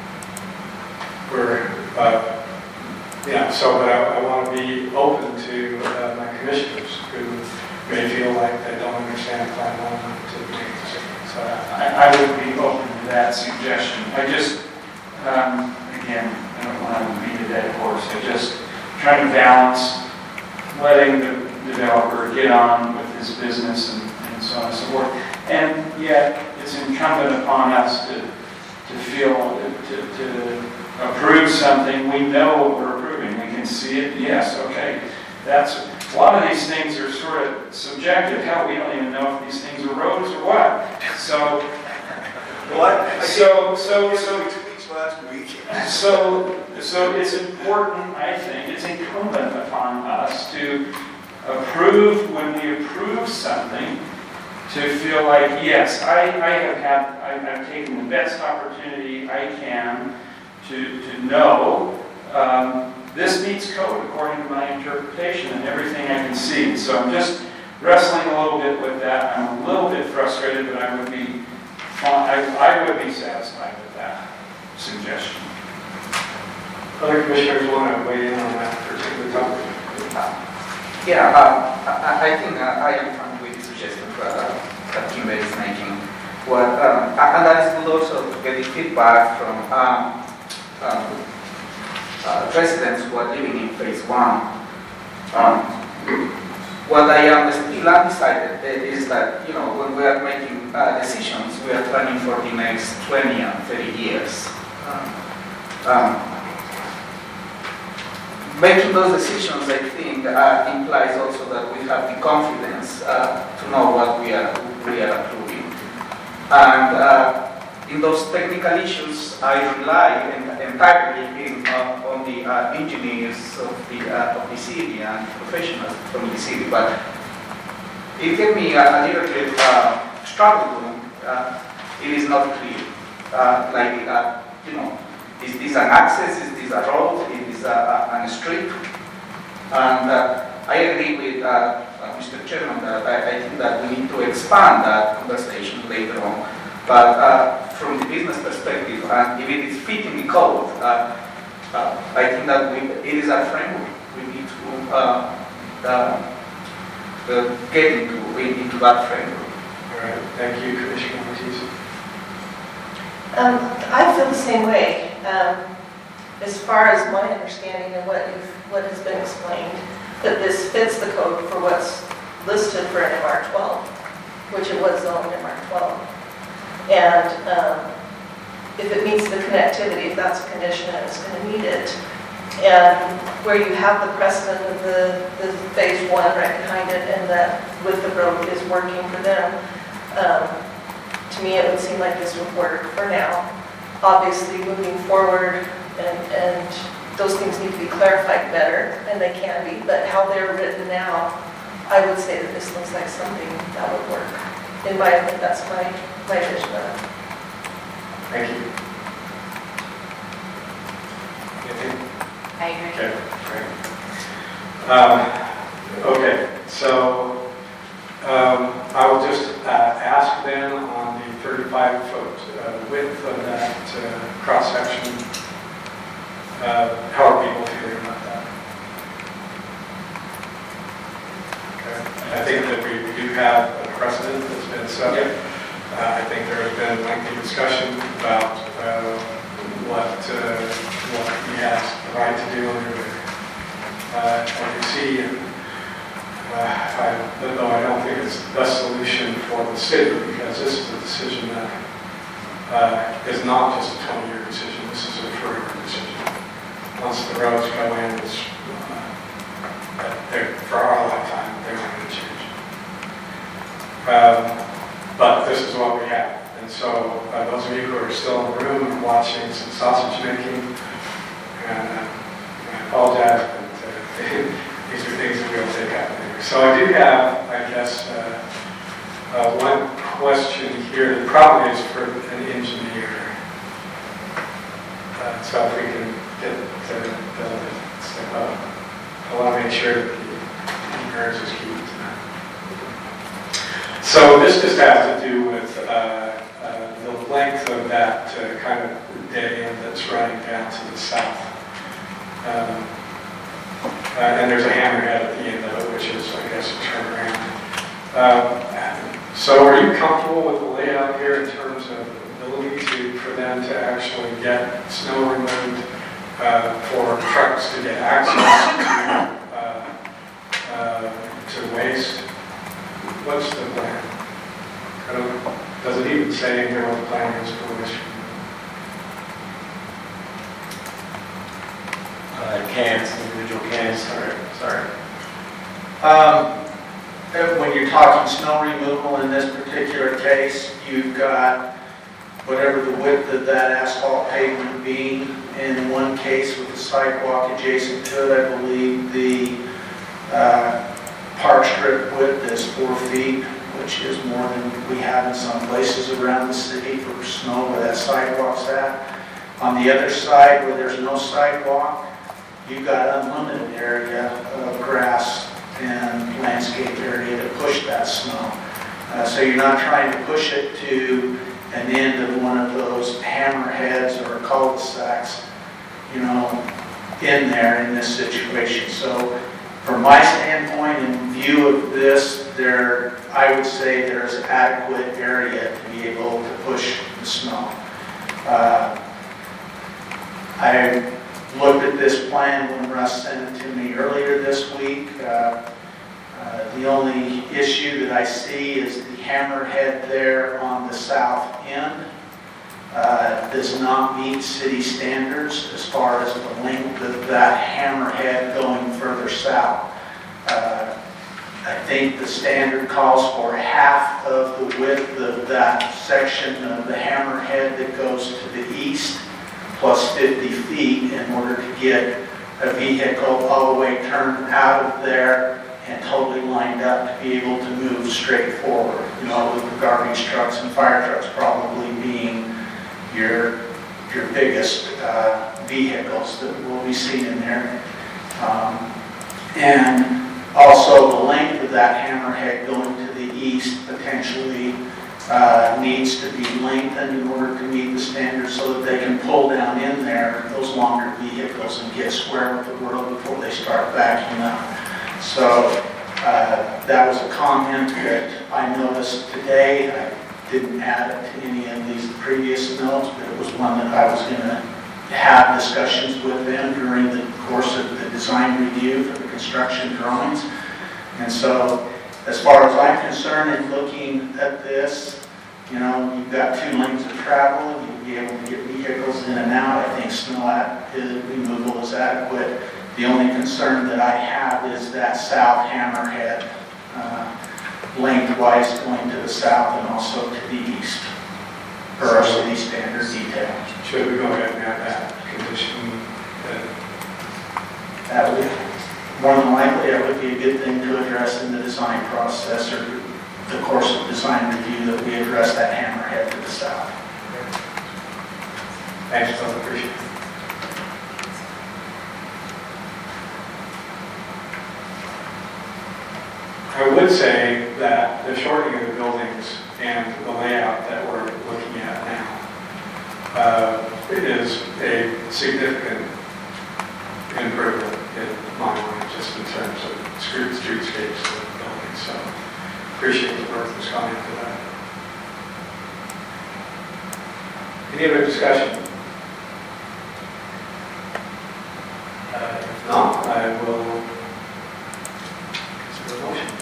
uh, we're, uh, yeah, so but I, I want to be open to uh, my commissioners who may feel like they don't understand the plan well enough to make a decision. So I, I would be open to that suggestion. I just, um, again, I don't want to beat a dead horse. I just try to balance letting the developer get on with his business and, and so on and so forth. And yet, it's incumbent upon us to to feel, to, to approve something. We know what we're approving. We can see it. Yes, okay. That's, a lot of these things are sort of subjective. Hell, we don't even know if these things are roads or what. So, well, I, I so, so, so, tweets last week. so, so it's important, I think, it's incumbent upon us to approve, when we approve something, to feel like, yes, I, I have had, I, I've taken the best opportunity I can to, to know um, this meets code according to my interpretation and everything I can see. So I'm just wrestling a little bit with that. I'm a little bit frustrated, but I would be, I, I would be satisfied with that suggestion. Other commissioners want to weigh in on that particular topic? Yeah, uh, I, I think uh, I am fine with the suggestion uh, that Kimber is making. What, um, and that is good also getting feedback from um, um, uh, residents who are living in phase one. Um, what I am still undecided is that, you know, when we are making uh, decisions, we are planning for the next twenty and thirty years. Um, um, Making those decisions, I think, uh, implies also that we have the confidence uh, to know what we are we are approving. And uh, in those technical issues, I rely entirely in, uh, on the uh, engineers of the uh, of the city and professionals from the city. But it gave me a, a little bit uh, struggle. Uh, it is not clear. Uh, like uh, you know. Is this an access? Is this a road? Is this a, a, a street? And uh, I agree with uh, uh, Mister Chairman that I, I think that we need to expand that conversation later on. But uh, from the business perspective, and if it is fitting the code, uh, uh, I think that we, it is a framework. We need to uh, uh, uh, get into, into that framework. All right. Thank you, Commissioner Ortiz. Um, I feel the same way. Um, as far as my understanding of what you've, what has been explained, that this fits the code for what's listed for an M R twelve, which it was zoned M R twelve. And um, if it meets the connectivity, if that's a condition and it's going to meet it, and where you have the precedent of the, the phase one right behind it, and that with the road is working for them, um, to me it would seem like this would work for now. Obviously, moving forward, and, and those things need to be clarified better, and they can be, but how they're written now, I would say that this looks like something that would work. In my opinion, that's my, my vision of it. Thank you. Anything? I agree. Okay, great. Um, okay, so um, I will just uh, ask then on the thirty-five foot uh, width of that uh, cross section, uh, how are people feeling about that? Okay. I think that we, we do have a precedent that's been set. Yep. Uh, I think there has been lengthy discussion about uh, what uh, what we have the right to do under the uh, L U C. And, uh, I, though I don't think it's the best solution for the city, because this is a decision that uh, is not just a twenty-year decision. This is a forever decision. Once the roads go in, it's, uh, for our lifetime, they're not going to change. Um, But this is what we have. And so uh, those of you who are still in the room watching some sausage making, and uh, I apologize, but uh, these are things that we'll take out later. So I do have, I guess, uh, uh, one question here that probably is for an engineer. Uh, so if we can get to Bill to step up. I want to make sure that the engineers is key to that. So this just has to do with uh, uh, the length of that uh, kind of dead end that's running down to the south. Um, uh, and there's a hammerhead at the end of it, which is, I guess, a turnaround. Um, so are you comfortable with the layout here in terms of ability to, for them to actually get snow removed, uh, for trucks to get access to, uh, uh, to waste? What's the plan? I don't, does it even say in here what the plan is for this? Uh, cans, individual cans, sorry, sorry. Um, when you're talking snow removal in this particular case, you've got whatever the width of that asphalt pavement being. In one case with the sidewalk adjacent to it, I believe the uh, park strip width is four feet, which is more than we have in some places around the city for snow where that sidewalk's at. On the other side, where there's no sidewalk, you've got unlimited area of grass and landscape area to push that snow. Uh, so you're not trying to push it to an end of one of those hammerheads or cul-de-sacs, you know, in there in this situation. So from my standpoint, in view of this, there, I would say there's adequate area to be able to push the snow. Uh, I looked at this plan when Russ sent it to me earlier this week. Uh, uh, the only issue that I see is the hammerhead there on the south end uh, does not meet city standards as far as the length of that hammerhead going further south. Uh, I think the standard calls for half of the width of that section of the hammerhead that goes to the east, plus fifty feet in order to get a vehicle all the way turned out of there and totally lined up to be able to move straight forward. You know, with the garbage trucks and fire trucks probably being your your biggest uh, vehicles that will be seen in there. Um, and also the length of that hammerhead going to the east potentially uh, needs to be lengthened in order to meet the standards so that they can pull down in there those longer vehicles and get square with the world before they start backing up. So uh, that was a comment that I noticed today. I didn't add it to any of these previous notes, but it was one that I was going to have discussions with them during the course of the design review for the construction drawings. And so as far as I'm concerned in looking at this, you know, you've got two lanes of travel, you'll be able to get vehicles in and out. I think snow removal is adequate. The only concern that I have is that south hammerhead, uh, lengthwise going to the south and also to the east, per our city standard detail. Should we go ahead and have that condition? That would, more than likely, that would be a good thing to address in the design process or the course of design review, that we address that hammerhead to the south. Thanks, I appreciate it. I would say that the shortening of the buildings and the layout that we're looking at now uh, is a significant improvement in my mind, just in terms of street streetscapes of the buildings. So appreciate the work that's gone into that. Any other discussion? Uh, if not, I will consider a motion.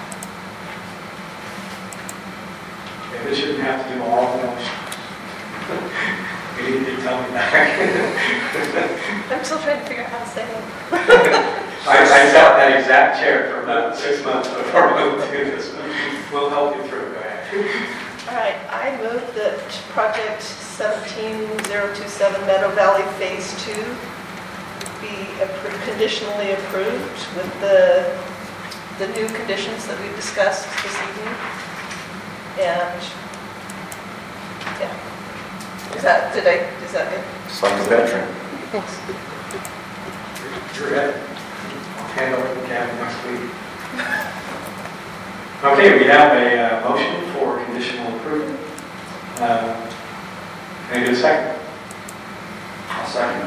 Maybe I shouldn't have to do all of the motion. You need to tell me that. I'm still trying to figure out how to say it. I, I sat in that exact chair for about six months before we moved to this. We'll help you through. Go ahead. All right, I move that project seventeen zero two seven Meadow Valley Phase Two be appro- conditionally approved with the the new conditions that we've discussed this evening. And yeah. Is that, did I, is that good? It's like a veteran. You're ready. I'll hand over the cabin next week. Okay, we have a uh, motion for conditional approval. Uh, Can I get a second? I'll second.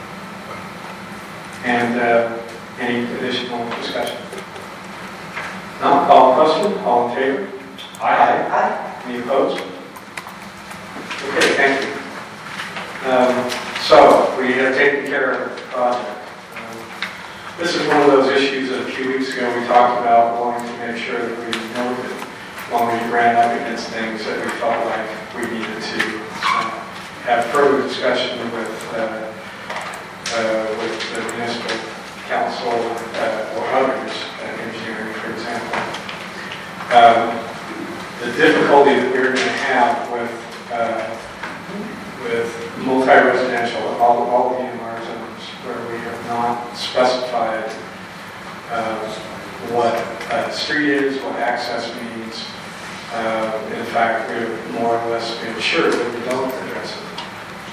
And uh, any additional discussion? No, call the question. All in favor? Aye. Aye. Any opposed? Okay, thank you. Um, so, we have taken care of the project. Um, this is one of those issues that a few weeks ago we talked about wanting to make sure that we noted when we ran up against things that we felt like we needed to uh, have further discussion with, uh, uh, with the municipal council uh, or others, uh, engineering, for example. Um, the difficulty that we're going to have with Uh, with multi-residential, all, all of the M R zones, where we have not specified uh, what a street is, what access means. Uh, in fact, we're more or less ensured that we don't address it.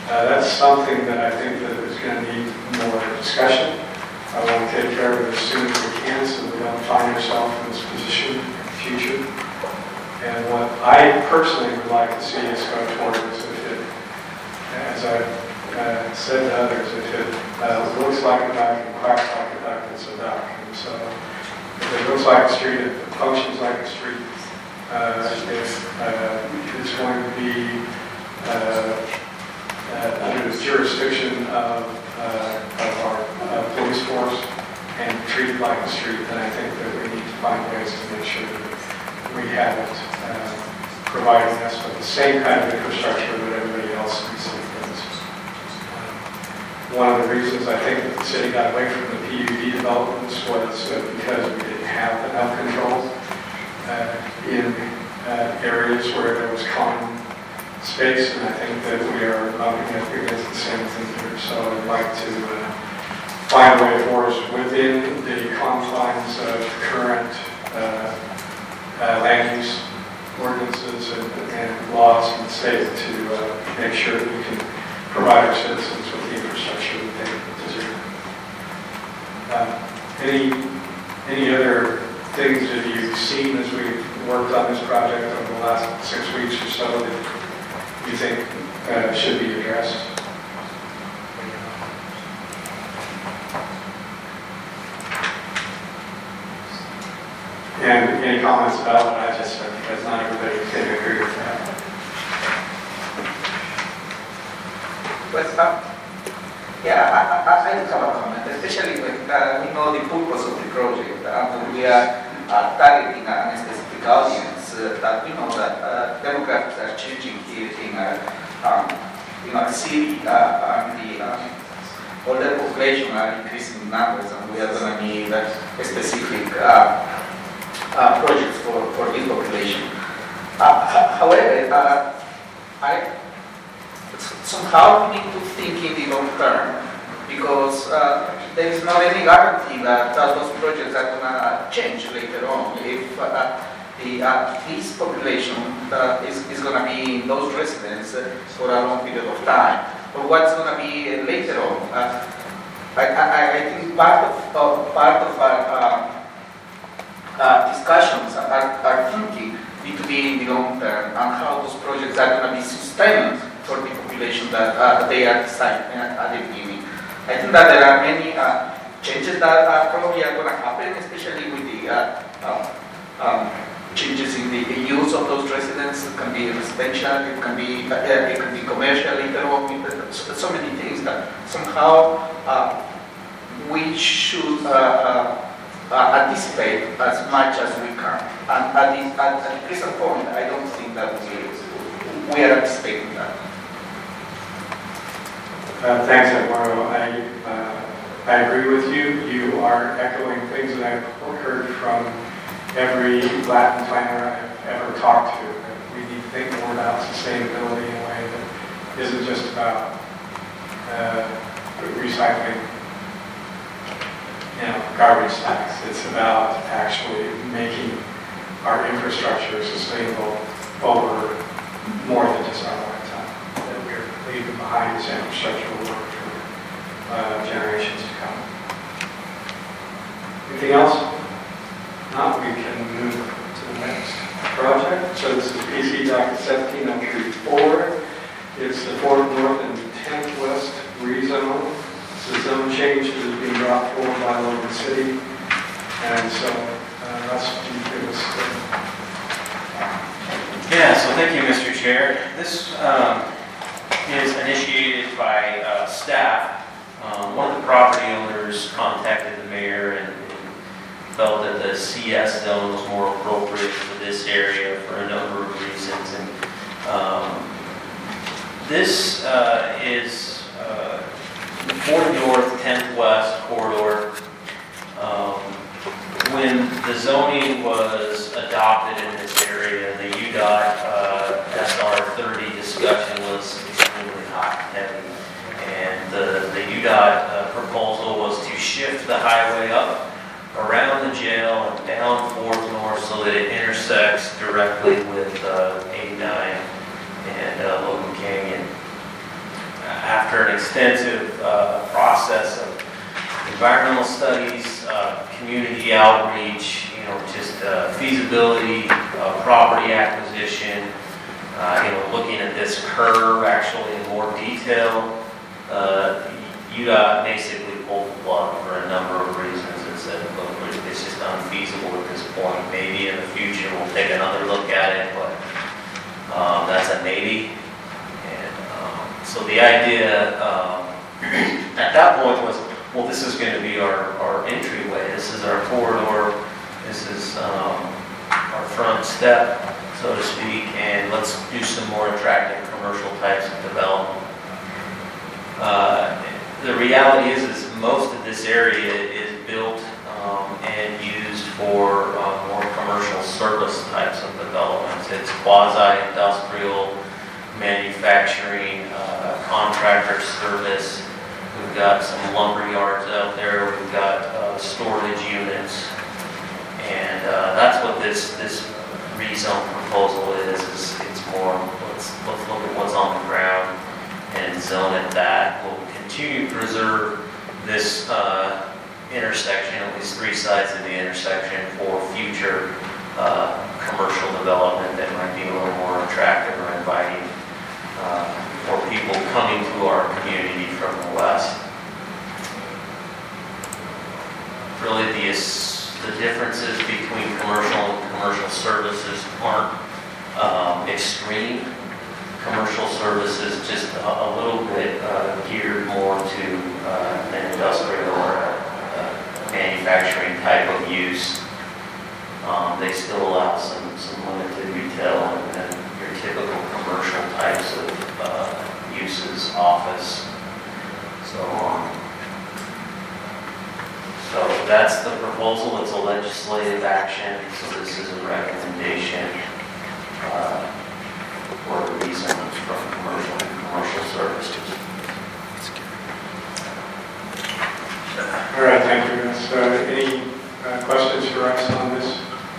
Uh, That's something that I think that is going to need more discussion. I want to take care of it as soon as we can so we don't find ourselves in this position in the future. And what I personally would like to see us go toward is if it, as I've uh, said to others, if it uh, looks like a duck and quacks like a duck, it's a duck. And so if it looks like a street, if it functions like a street, uh, if uh, it's going to be uh, uh, under the jurisdiction of, uh, of our uh, police force and treated like a street, then I think that we need to find ways to make sure that we have it uh, providing us with the same kind of infrastructure that everybody else in the city does. Um, one of the reasons I think that the city got away from the P U D developments was uh, because we didn't have enough control uh, in uh, areas where there was common space, and I think that we are bumping up against the same thing here. So I'd like to uh, find a way for us within the confines of current uh, uh, land use ordinances and, and laws in the state to uh, make sure that we can provide our citizens with the infrastructure that they deserve. Uh, any any other things that you've seen as we've worked on this project over the last six weeks or so that you think uh, should be addressed? And any comments about what I just said, because not everybody can agree with that. Well, uh, yeah, I, I, I do have a comment, especially when uh, we know the purpose of the project, and we are uh, targeting a specific audience uh, that we know that uh, demographics are changing here in our, um, in our city, uh, and the um, older population are increasing in numbers, and we are going to need a specific uh, Uh, projects for, for this population. Uh, however, uh, I somehow we need to think in the long term, because uh, there is not any guarantee that uh, those projects are going to change later on. If uh, the, uh, this population uh, is, is going to be in those residents uh, for a long period of time, or what's going to be uh, later on. Uh, I, I, I think part of, uh, part of our uh, Uh, discussions are, are thinking need to be in the long term and how those projects are going to be sustained for the population that uh, they are deciding at the beginning. I think that there are many uh, changes that uh, probably are going to happen, especially with the uh, um, um, changes in the use of those residents. It can be residential, it can be uh, it can be commercial later on. So, so many things that somehow uh, we should. Uh, uh, Uh, anticipate as much as we can. And at the, at the present point, I don't think that we, we are anticipating that. Uh, thanks, Eduardo. I, uh, I agree with you. You are echoing things that I've heard from every Latin planner I've ever talked to. We need to think more about sustainability in a way that isn't just about uh, recycling, you know, garbage stacks. It's about actually making our infrastructure sustainable over more than just our lifetime. That we're leaving behind this infrastructure work for uh, generations to come. Anything else? Not, we can move to the next project. So this is P C docket seventeen oh three four. It's the fourth North and tenth West rezone. The zone change that is being brought forward by Logan City, and so uh, that's what you give us. Yeah, so thank you, Mister Chair. This um, is initiated by uh, staff. Um, one of the property owners contacted the mayor and, and felt that the C S zone was more appropriate for this area for a number of reasons. And um, this uh, is uh, fourth North, tenth West corridor. Um, when the zoning was adopted in this area, the U DOT uh, S R thirty discussion was extremely hot and heavy. And the, the U DOT uh, proposal was to shift the highway up around the jail and down fourth North so that it intersects directly with uh, eighty-nine and uh, Logan Canyon. after an extensive uh, process of environmental studies, uh, community outreach, you know, just uh, feasibility, uh, property acquisition, uh, you know, looking at this curve actually in more detail, uh, U D O T basically pulled the plug for a number of reasons and said, look, it's just unfeasible at this point. Maybe in the future we'll take another look at it, but um, that's a maybe. And um, so the idea um, at that point was, well, this is going to be our, our entryway. This is our corridor. This is um, our front step, so to speak, and let's do some more attractive commercial types of development. Uh, the reality is, is most of this area is built um, and used for uh, more commercial service types of developments. It's quasi-industrial, manufacturing, uh, contractor service. We've got some lumber yards out there. We've got uh, storage units, and uh, that's what this this rezone proposal is. is it's more let's let's look at what's on the ground and zone it that. We'll continue to preserve this uh, intersection, at least three sides of the intersection, for future uh, commercial development that might be a little more attractive or inviting uh, for people coming to our community from the west. Really, the, the differences between commercial and commercial services aren't um, extreme. Commercial services just a, a little bit uh, geared more to uh, an industrial or a, a manufacturing type of use. Um, they still allow some, some limited retail and, and your typical commercial types of uh, uses, office, so on. So that's the proposal. It's a legislative action, so this is a recommendation uh, for a reason from commercial and commercial services. All right, thank you. So, any uh, questions for us on this?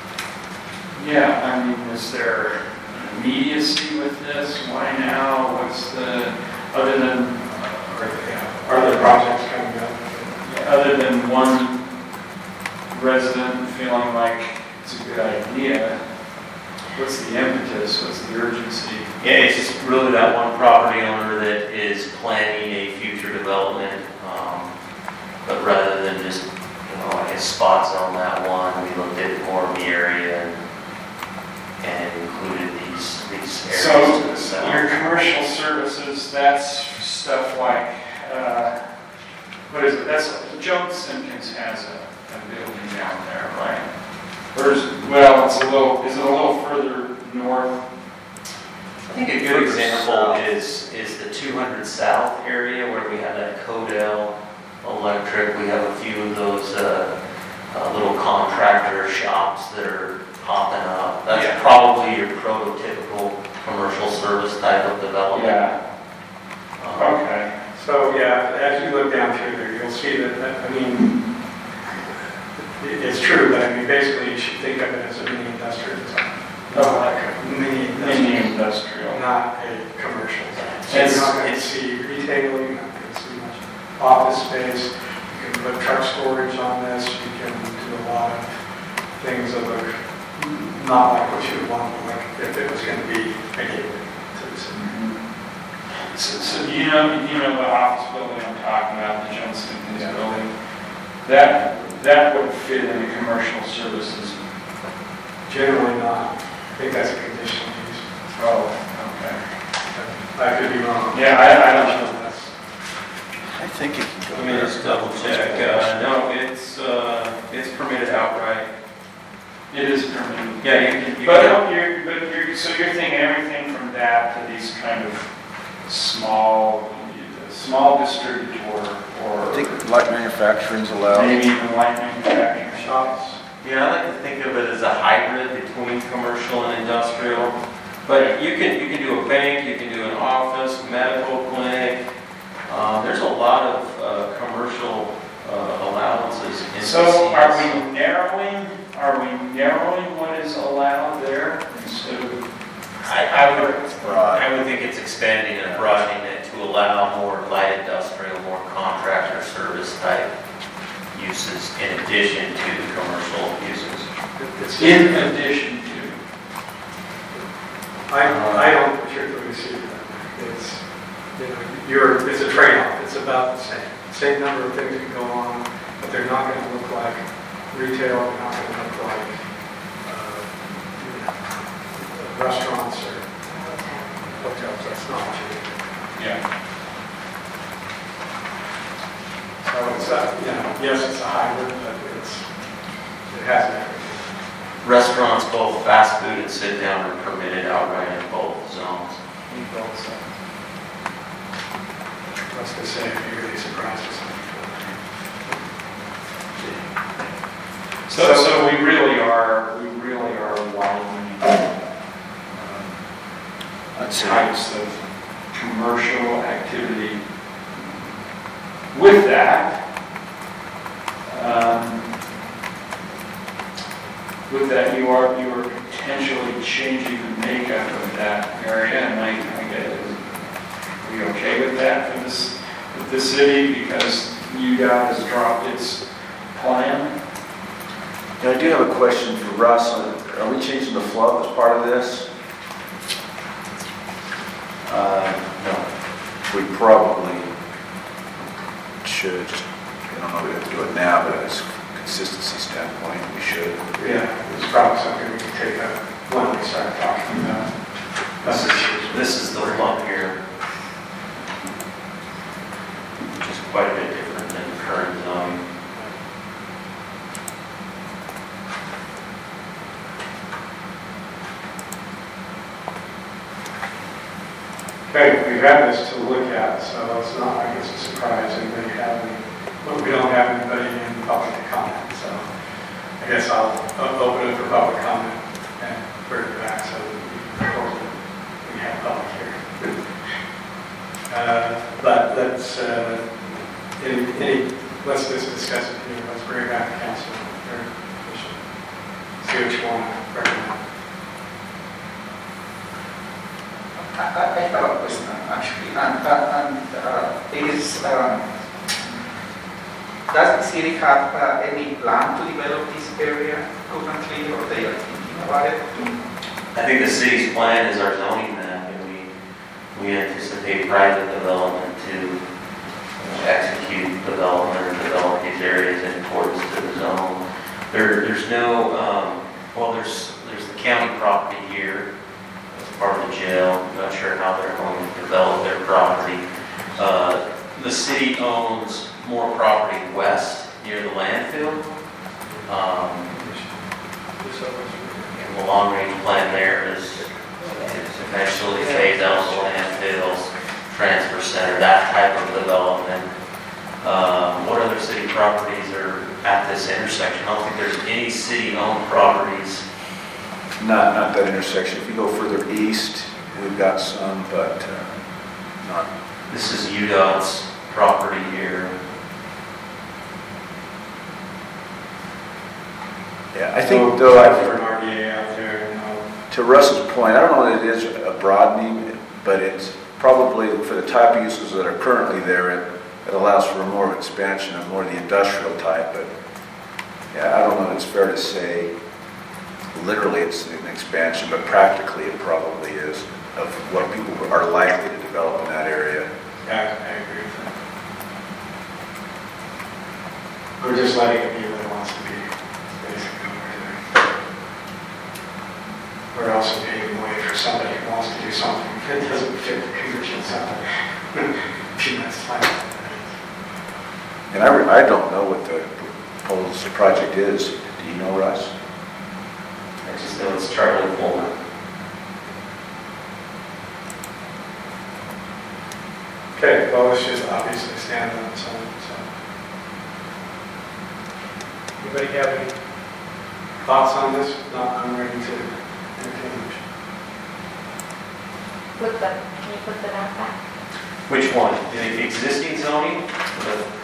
Yeah, I mean, is there immediacy with this? Why now? What's the, other than, uh, Are there projects coming up? other than one resident feeling like it's a good idea, what's the impetus? What's the urgency? Yeah, it's just really that one property owner that is planning a future development, um, but rather than just, you know, I guess spots on that one, we looked at more of the area and, and included these these areas So to the south. your commercial services, that's stuff like, uh, what is it? That's, Jones Simpkins has a, a building down there, right? Or is, well, it's a little, is it a little further north? I think a good example is is the two hundred South area where we have that Codell Electric. We have a few of those uh, uh, little contractor shops that are popping up. That's Yeah. probably your prototypical commercial service type of development. Yeah. Um, Okay. So, yeah, as you look down through there, you'll see that, I mean, it- it's true, but I mean, basically you should think of it as a mini industrial zone. Oh, like a Mini mini industrial, industrial. not a commercial zone. So It's- you're not going to it's- see retail, you're not going to see much office space. You can put truck storage on this, you can do a lot of things that look not like what you would want, like if it was going to be a gateway to the city. So, so do you know, you know the office building I'm talking about, the Jones Simpkins Yeah. building? That, that would fit into commercial services. Generally not. I think that's a conditional use. Oh, okay. I could be wrong. Yeah, I, I don't know. That's- I think it can go Let me there. just double check. Uh, no, it's uh, it's permitted outright. It is permitted. Yeah, you can. You But can no, you're, but you're, so you're thinking everything from that to these kind of small, small distributor I or think light manufacturing's allowed. maybe even light manufacturing shops. Yeah, I like to think of it as a hybrid between commercial and industrial. But you can you can do a bank, you can do an office, medical clinic. Uh, there's a lot of uh, commercial uh, allowances in So C C S. are we narrowing, are we narrowing what is allowed there instead of? I, I would Broad. I would think it's expanding and broadening it to allow more light industrial, more contractor service type uses in addition to the commercial uses. It's in addition to. I, I don't particularly see that. It's, you know, you're, it's a trade-off. It's about the same. Same number of things can go on, but they're not going to look like retail, they're not going to look like uh, you know, restaurants or hotels. That's not what you need. Yeah. So it's, uh, you know, yes, it's a hybrid, but it's, it has everything. Restaurants, both fast food and sit down, are permitted outright in both zones. In both zones. I was going to say, if you're really surprised or something. So, so we really are, we really are widening um, types of commercial activity. With that, um, with that, you are you are potentially changing the makeup of that area, and I, I get it. Are you okay with that for this, with the city, because U D O T has dropped its plan? And I do have a question for Russ. Are we changing the flow as part of this? Uh, no. We probably should. Just, I don't know if we have to do it now, but as a consistency standpoint, we should. Yeah, it's probably something we can take up when we start talking about. This is, this is the lump here, which is quite a bit different than the current zoning. Okay, we have this to look at, so it's not like it's a surprise. Anybody have any, well, we don't have anybody in public comment, so I guess I'll o- open it for public comment and bring it back so that we can close it. We have public hearing. Uh, but let's, uh, any, any, let's just discuss it here. Let's bring it back to council. or commission. See what you want to recommend. I I have a question, actually, and, and uh, it is, um, does the city have uh, any plan to develop this area currently, or they are thinking about it? I think the city's plan is our zoning map, and we, we anticipate private development to execute development or develop these areas in accordance to the zone. There, there's no, um, well, there's, there's the county property here, part of the jail. I'm not sure how they're going to develop their property. Uh, the city owns more property west near the landfill. Um, and the long-range plan there is, is eventually phase out the landfills, transfer center, that type of development. Um, what other city properties are at this intersection? I don't think there's any city-owned properties. Not, not that intersection. If you go further east, we've got some, but uh, not. This is U D O T's property here. Yeah, I think So, though, I for an R D A out there, you know, to Russ's point, I don't know that it is a broadening, but it's probably for the type of uses that are currently there, it, it allows for more of expansion of more of the industrial type, but yeah, I don't know if it's fair to say literally it's an expansion, but practically it probably is of what people are likely to develop in that area. yeah, I agree with that. We're just letting it be what it wants to be, basically what we're doing. We're also paving the way for somebody who wants to do something that doesn't fit the commercial zone. Gee, that's fine. And I, re- I don't know what the proposed project is. Do you know, Russ? I just know it's Charlie Pullman. Okay, well, it's just obviously stand on its own, so. Anybody have any thoughts on this? Not, I'm ready to entertain a motion. Put the, can you put the map back? Which one? The existing zoning? The-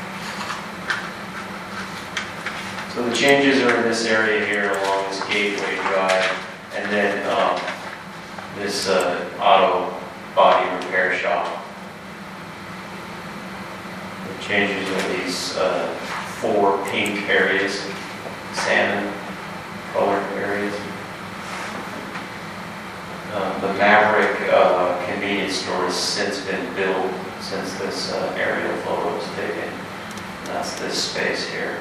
So the changes are in this area here along this Gateway Drive, and then um, this uh, auto body repair shop changes in these uh, four pink areas, salmon colored areas. Um, The Maverick uh, convenience store has since been built since this uh, aerial photo was taken. That's this space here.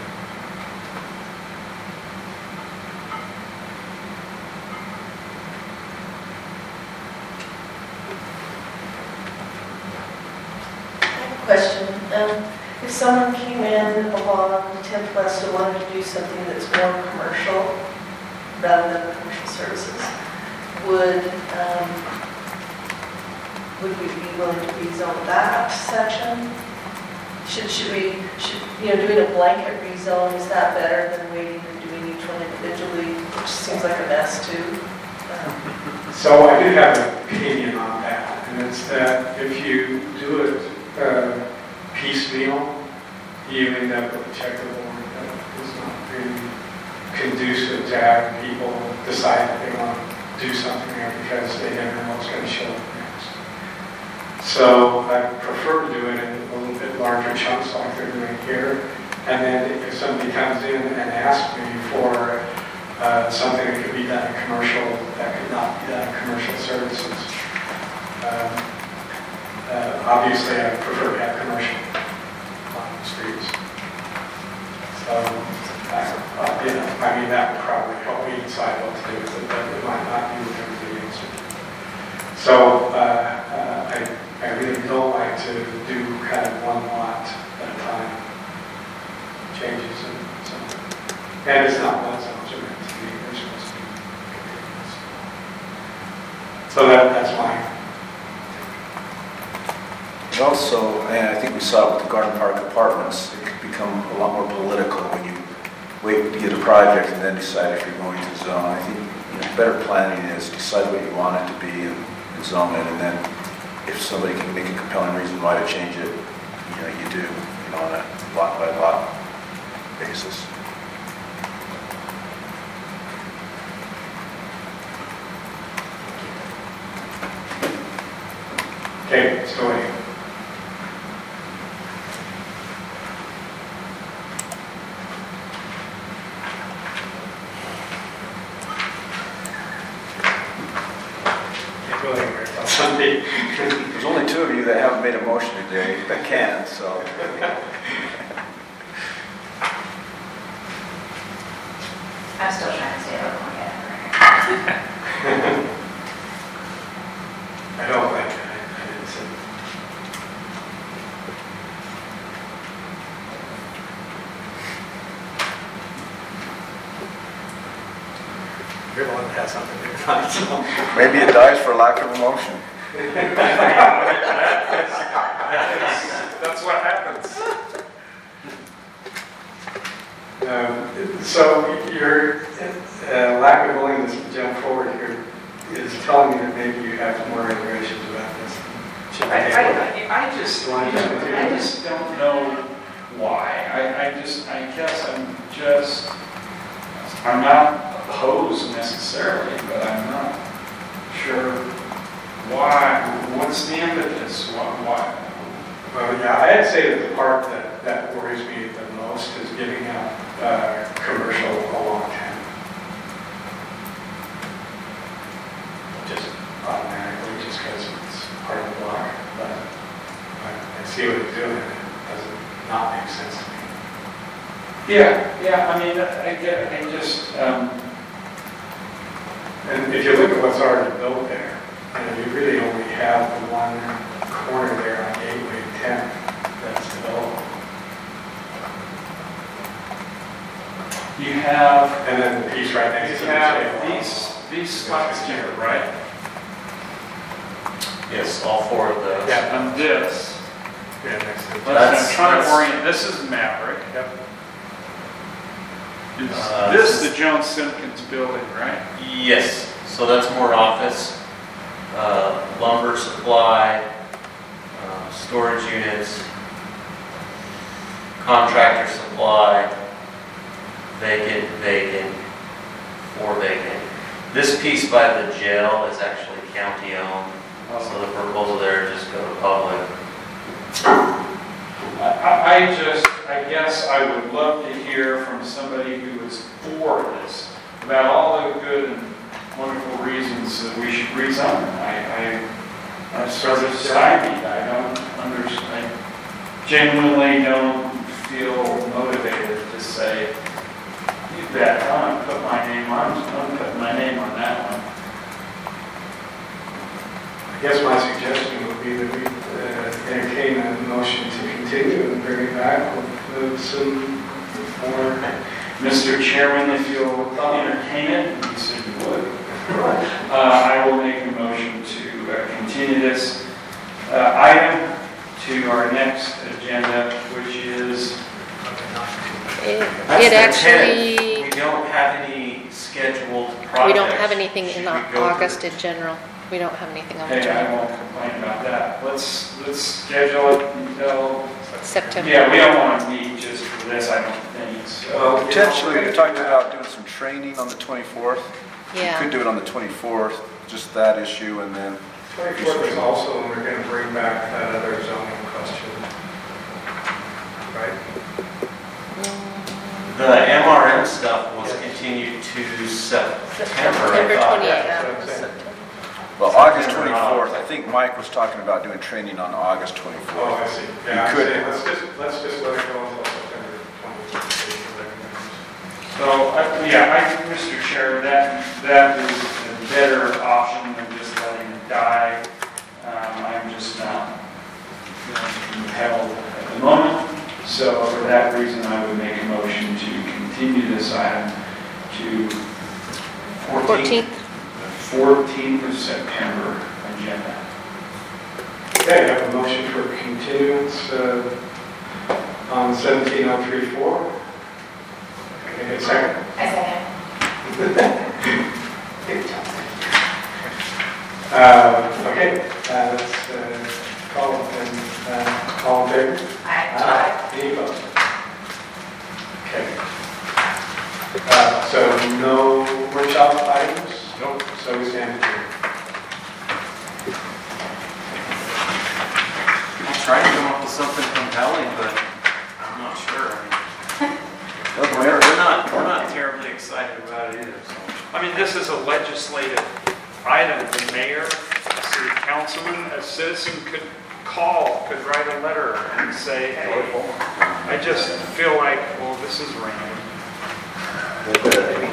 Question, um, if someone came in along tenth West and wanted to do something that's more commercial rather than commercial services, would, um, would we be willing to rezone that section? Should, should we, should, you know, doing a blanket rezone, is that better than waiting and doing each one individually, which seems like a mess too? Um, So I do have an opinion on that, and it's that if you do it uh, piecemeal, you end up with a checkerboard that is not really conducive to having people decide that they want to do something there because they never know what's going to show up next. So I prefer to do it in a little bit larger chunks like they're doing here, and then if somebody comes in and asks me for uh, something that could be done in commercial, that could not be done in commercial services. Um, uh, obviously, I prefer to have commercial on the streets. So, I, uh, you know, I mean, that would probably help me decide what to do with it, but it might not be with everybody else. So, uh, uh, I, I really don't like to do kind of one lot at a time changes and so. And it's not what zones are meant to be. They're supposed to be continuous. So that, that's my. Also, and I think we saw it with the Garden Park Apartments, it could become a lot more political when you wait to get a project and then decide if you're going to zone. I think, you know, better planning is decide what you want it to be and, and zone it, and then if somebody can make a compelling reason why to change it, you know, you do, you know, on a lot by lot basis. Okay, so anyway. Sunday. There's only two of you that haven't made a motion today that can, so. I'm still trying to stay up on it. I don't like it. I didn't say. You're the one that has something to tonight, so. Maybe it dies for lack of emotion. That's what happens. Um, so your uh, lack of willingness to jump forward here is telling me that maybe you have more reservations about this. I, I, I just, you know, I just don't know why. I, I just, I guess I'm just, I'm not opposed necessarily, but I'm not sure why, what's the impetus, why? why? Well, yeah, I'd say that the part that, that worries me the most is giving up uh, commercial along town. Just automatically, just because it's part of the block, but I, I see what it's doing, and it doesn't not make sense to me. Yeah, yeah, I mean, I get, I just, um, And if you look at what's already built there, and you really only have the one corner there on Gateway ten that's developed. you have, And then the piece right next to you the have jail. these, these spots here, right? Yes, all four of those. Yeah. And this, Yeah, next to the jail. let's, I'm trying to That's- orient, this is Maverick. Yep. Is Uh, this the Jones Simpkins building, right? Yes, so that's more office, uh, lumber supply, uh, storage units, contractor supply, vacant, vacant, four vacant. This piece by the jail is actually county owned, so the proposal there is just go to public. I, I just, I guess I would love to hear from somebody who is for this, about all the good and wonderful reasons that we should rezone. I, I, I'm sort of stymied. I don't understand, I genuinely don't feel motivated to say, you bet, I'm gonna put my name on, I'm putting my name on that one. I guess my suggestion would be that we uh, entertain a motion to continue and bring it back with, with some more. Mister Chairman, if you'll entertain it, you said you would. Uh, I will make a motion to uh, continue this uh, item to our next agenda, which is. It That's it the actually, tenth. We don't have any scheduled projects. we don't have anything in Should we go August through- in general. We don't have anything on the Hey, I agenda. won't complain about that. Let's, let's schedule it until, September. yeah, we don't want to meet just for this, I don't think. So- Well, potentially, we talked about doing some training on the twenty-fourth. You Yeah. could do it on the twenty-fourth, just that issue, and then, twenty-fourth is also when we're going to bring back that other zoning question. Right? The M R M stuff was continued to September, I September thought. twenty-eighth. well, August twenty-fourth, I think Mike was talking about doing training on August Oh, twenty-fourth. I see. Yeah, I'm could- saying, let's just, let's just let it go until September twenty-fourth. So, uh, yeah, I, Mister Chair, that, that is a better option than just letting it die. Um, I'm just not compelled at the moment. So for that reason, I would make a motion to continue this item to fourteenth. fourteenth of September agenda. Okay, I have a motion for continuance uh, on seventeen oh three four. Okay, a second. I second. Uh, Okay, uh, let's uh, call it, and uh, all in favor? Aye. Any opposed? Okay. Uh, So no workshop items? Nope. So we stand adjourned. I'll try to come up with something compelling, but I'm not sure. I mean, We're we're not, we're not terribly excited about it either, so. I mean, this is a legislative item. The mayor, a city councilman, a citizen could call, could write a letter and say, hey, I just feel like, well, this is random.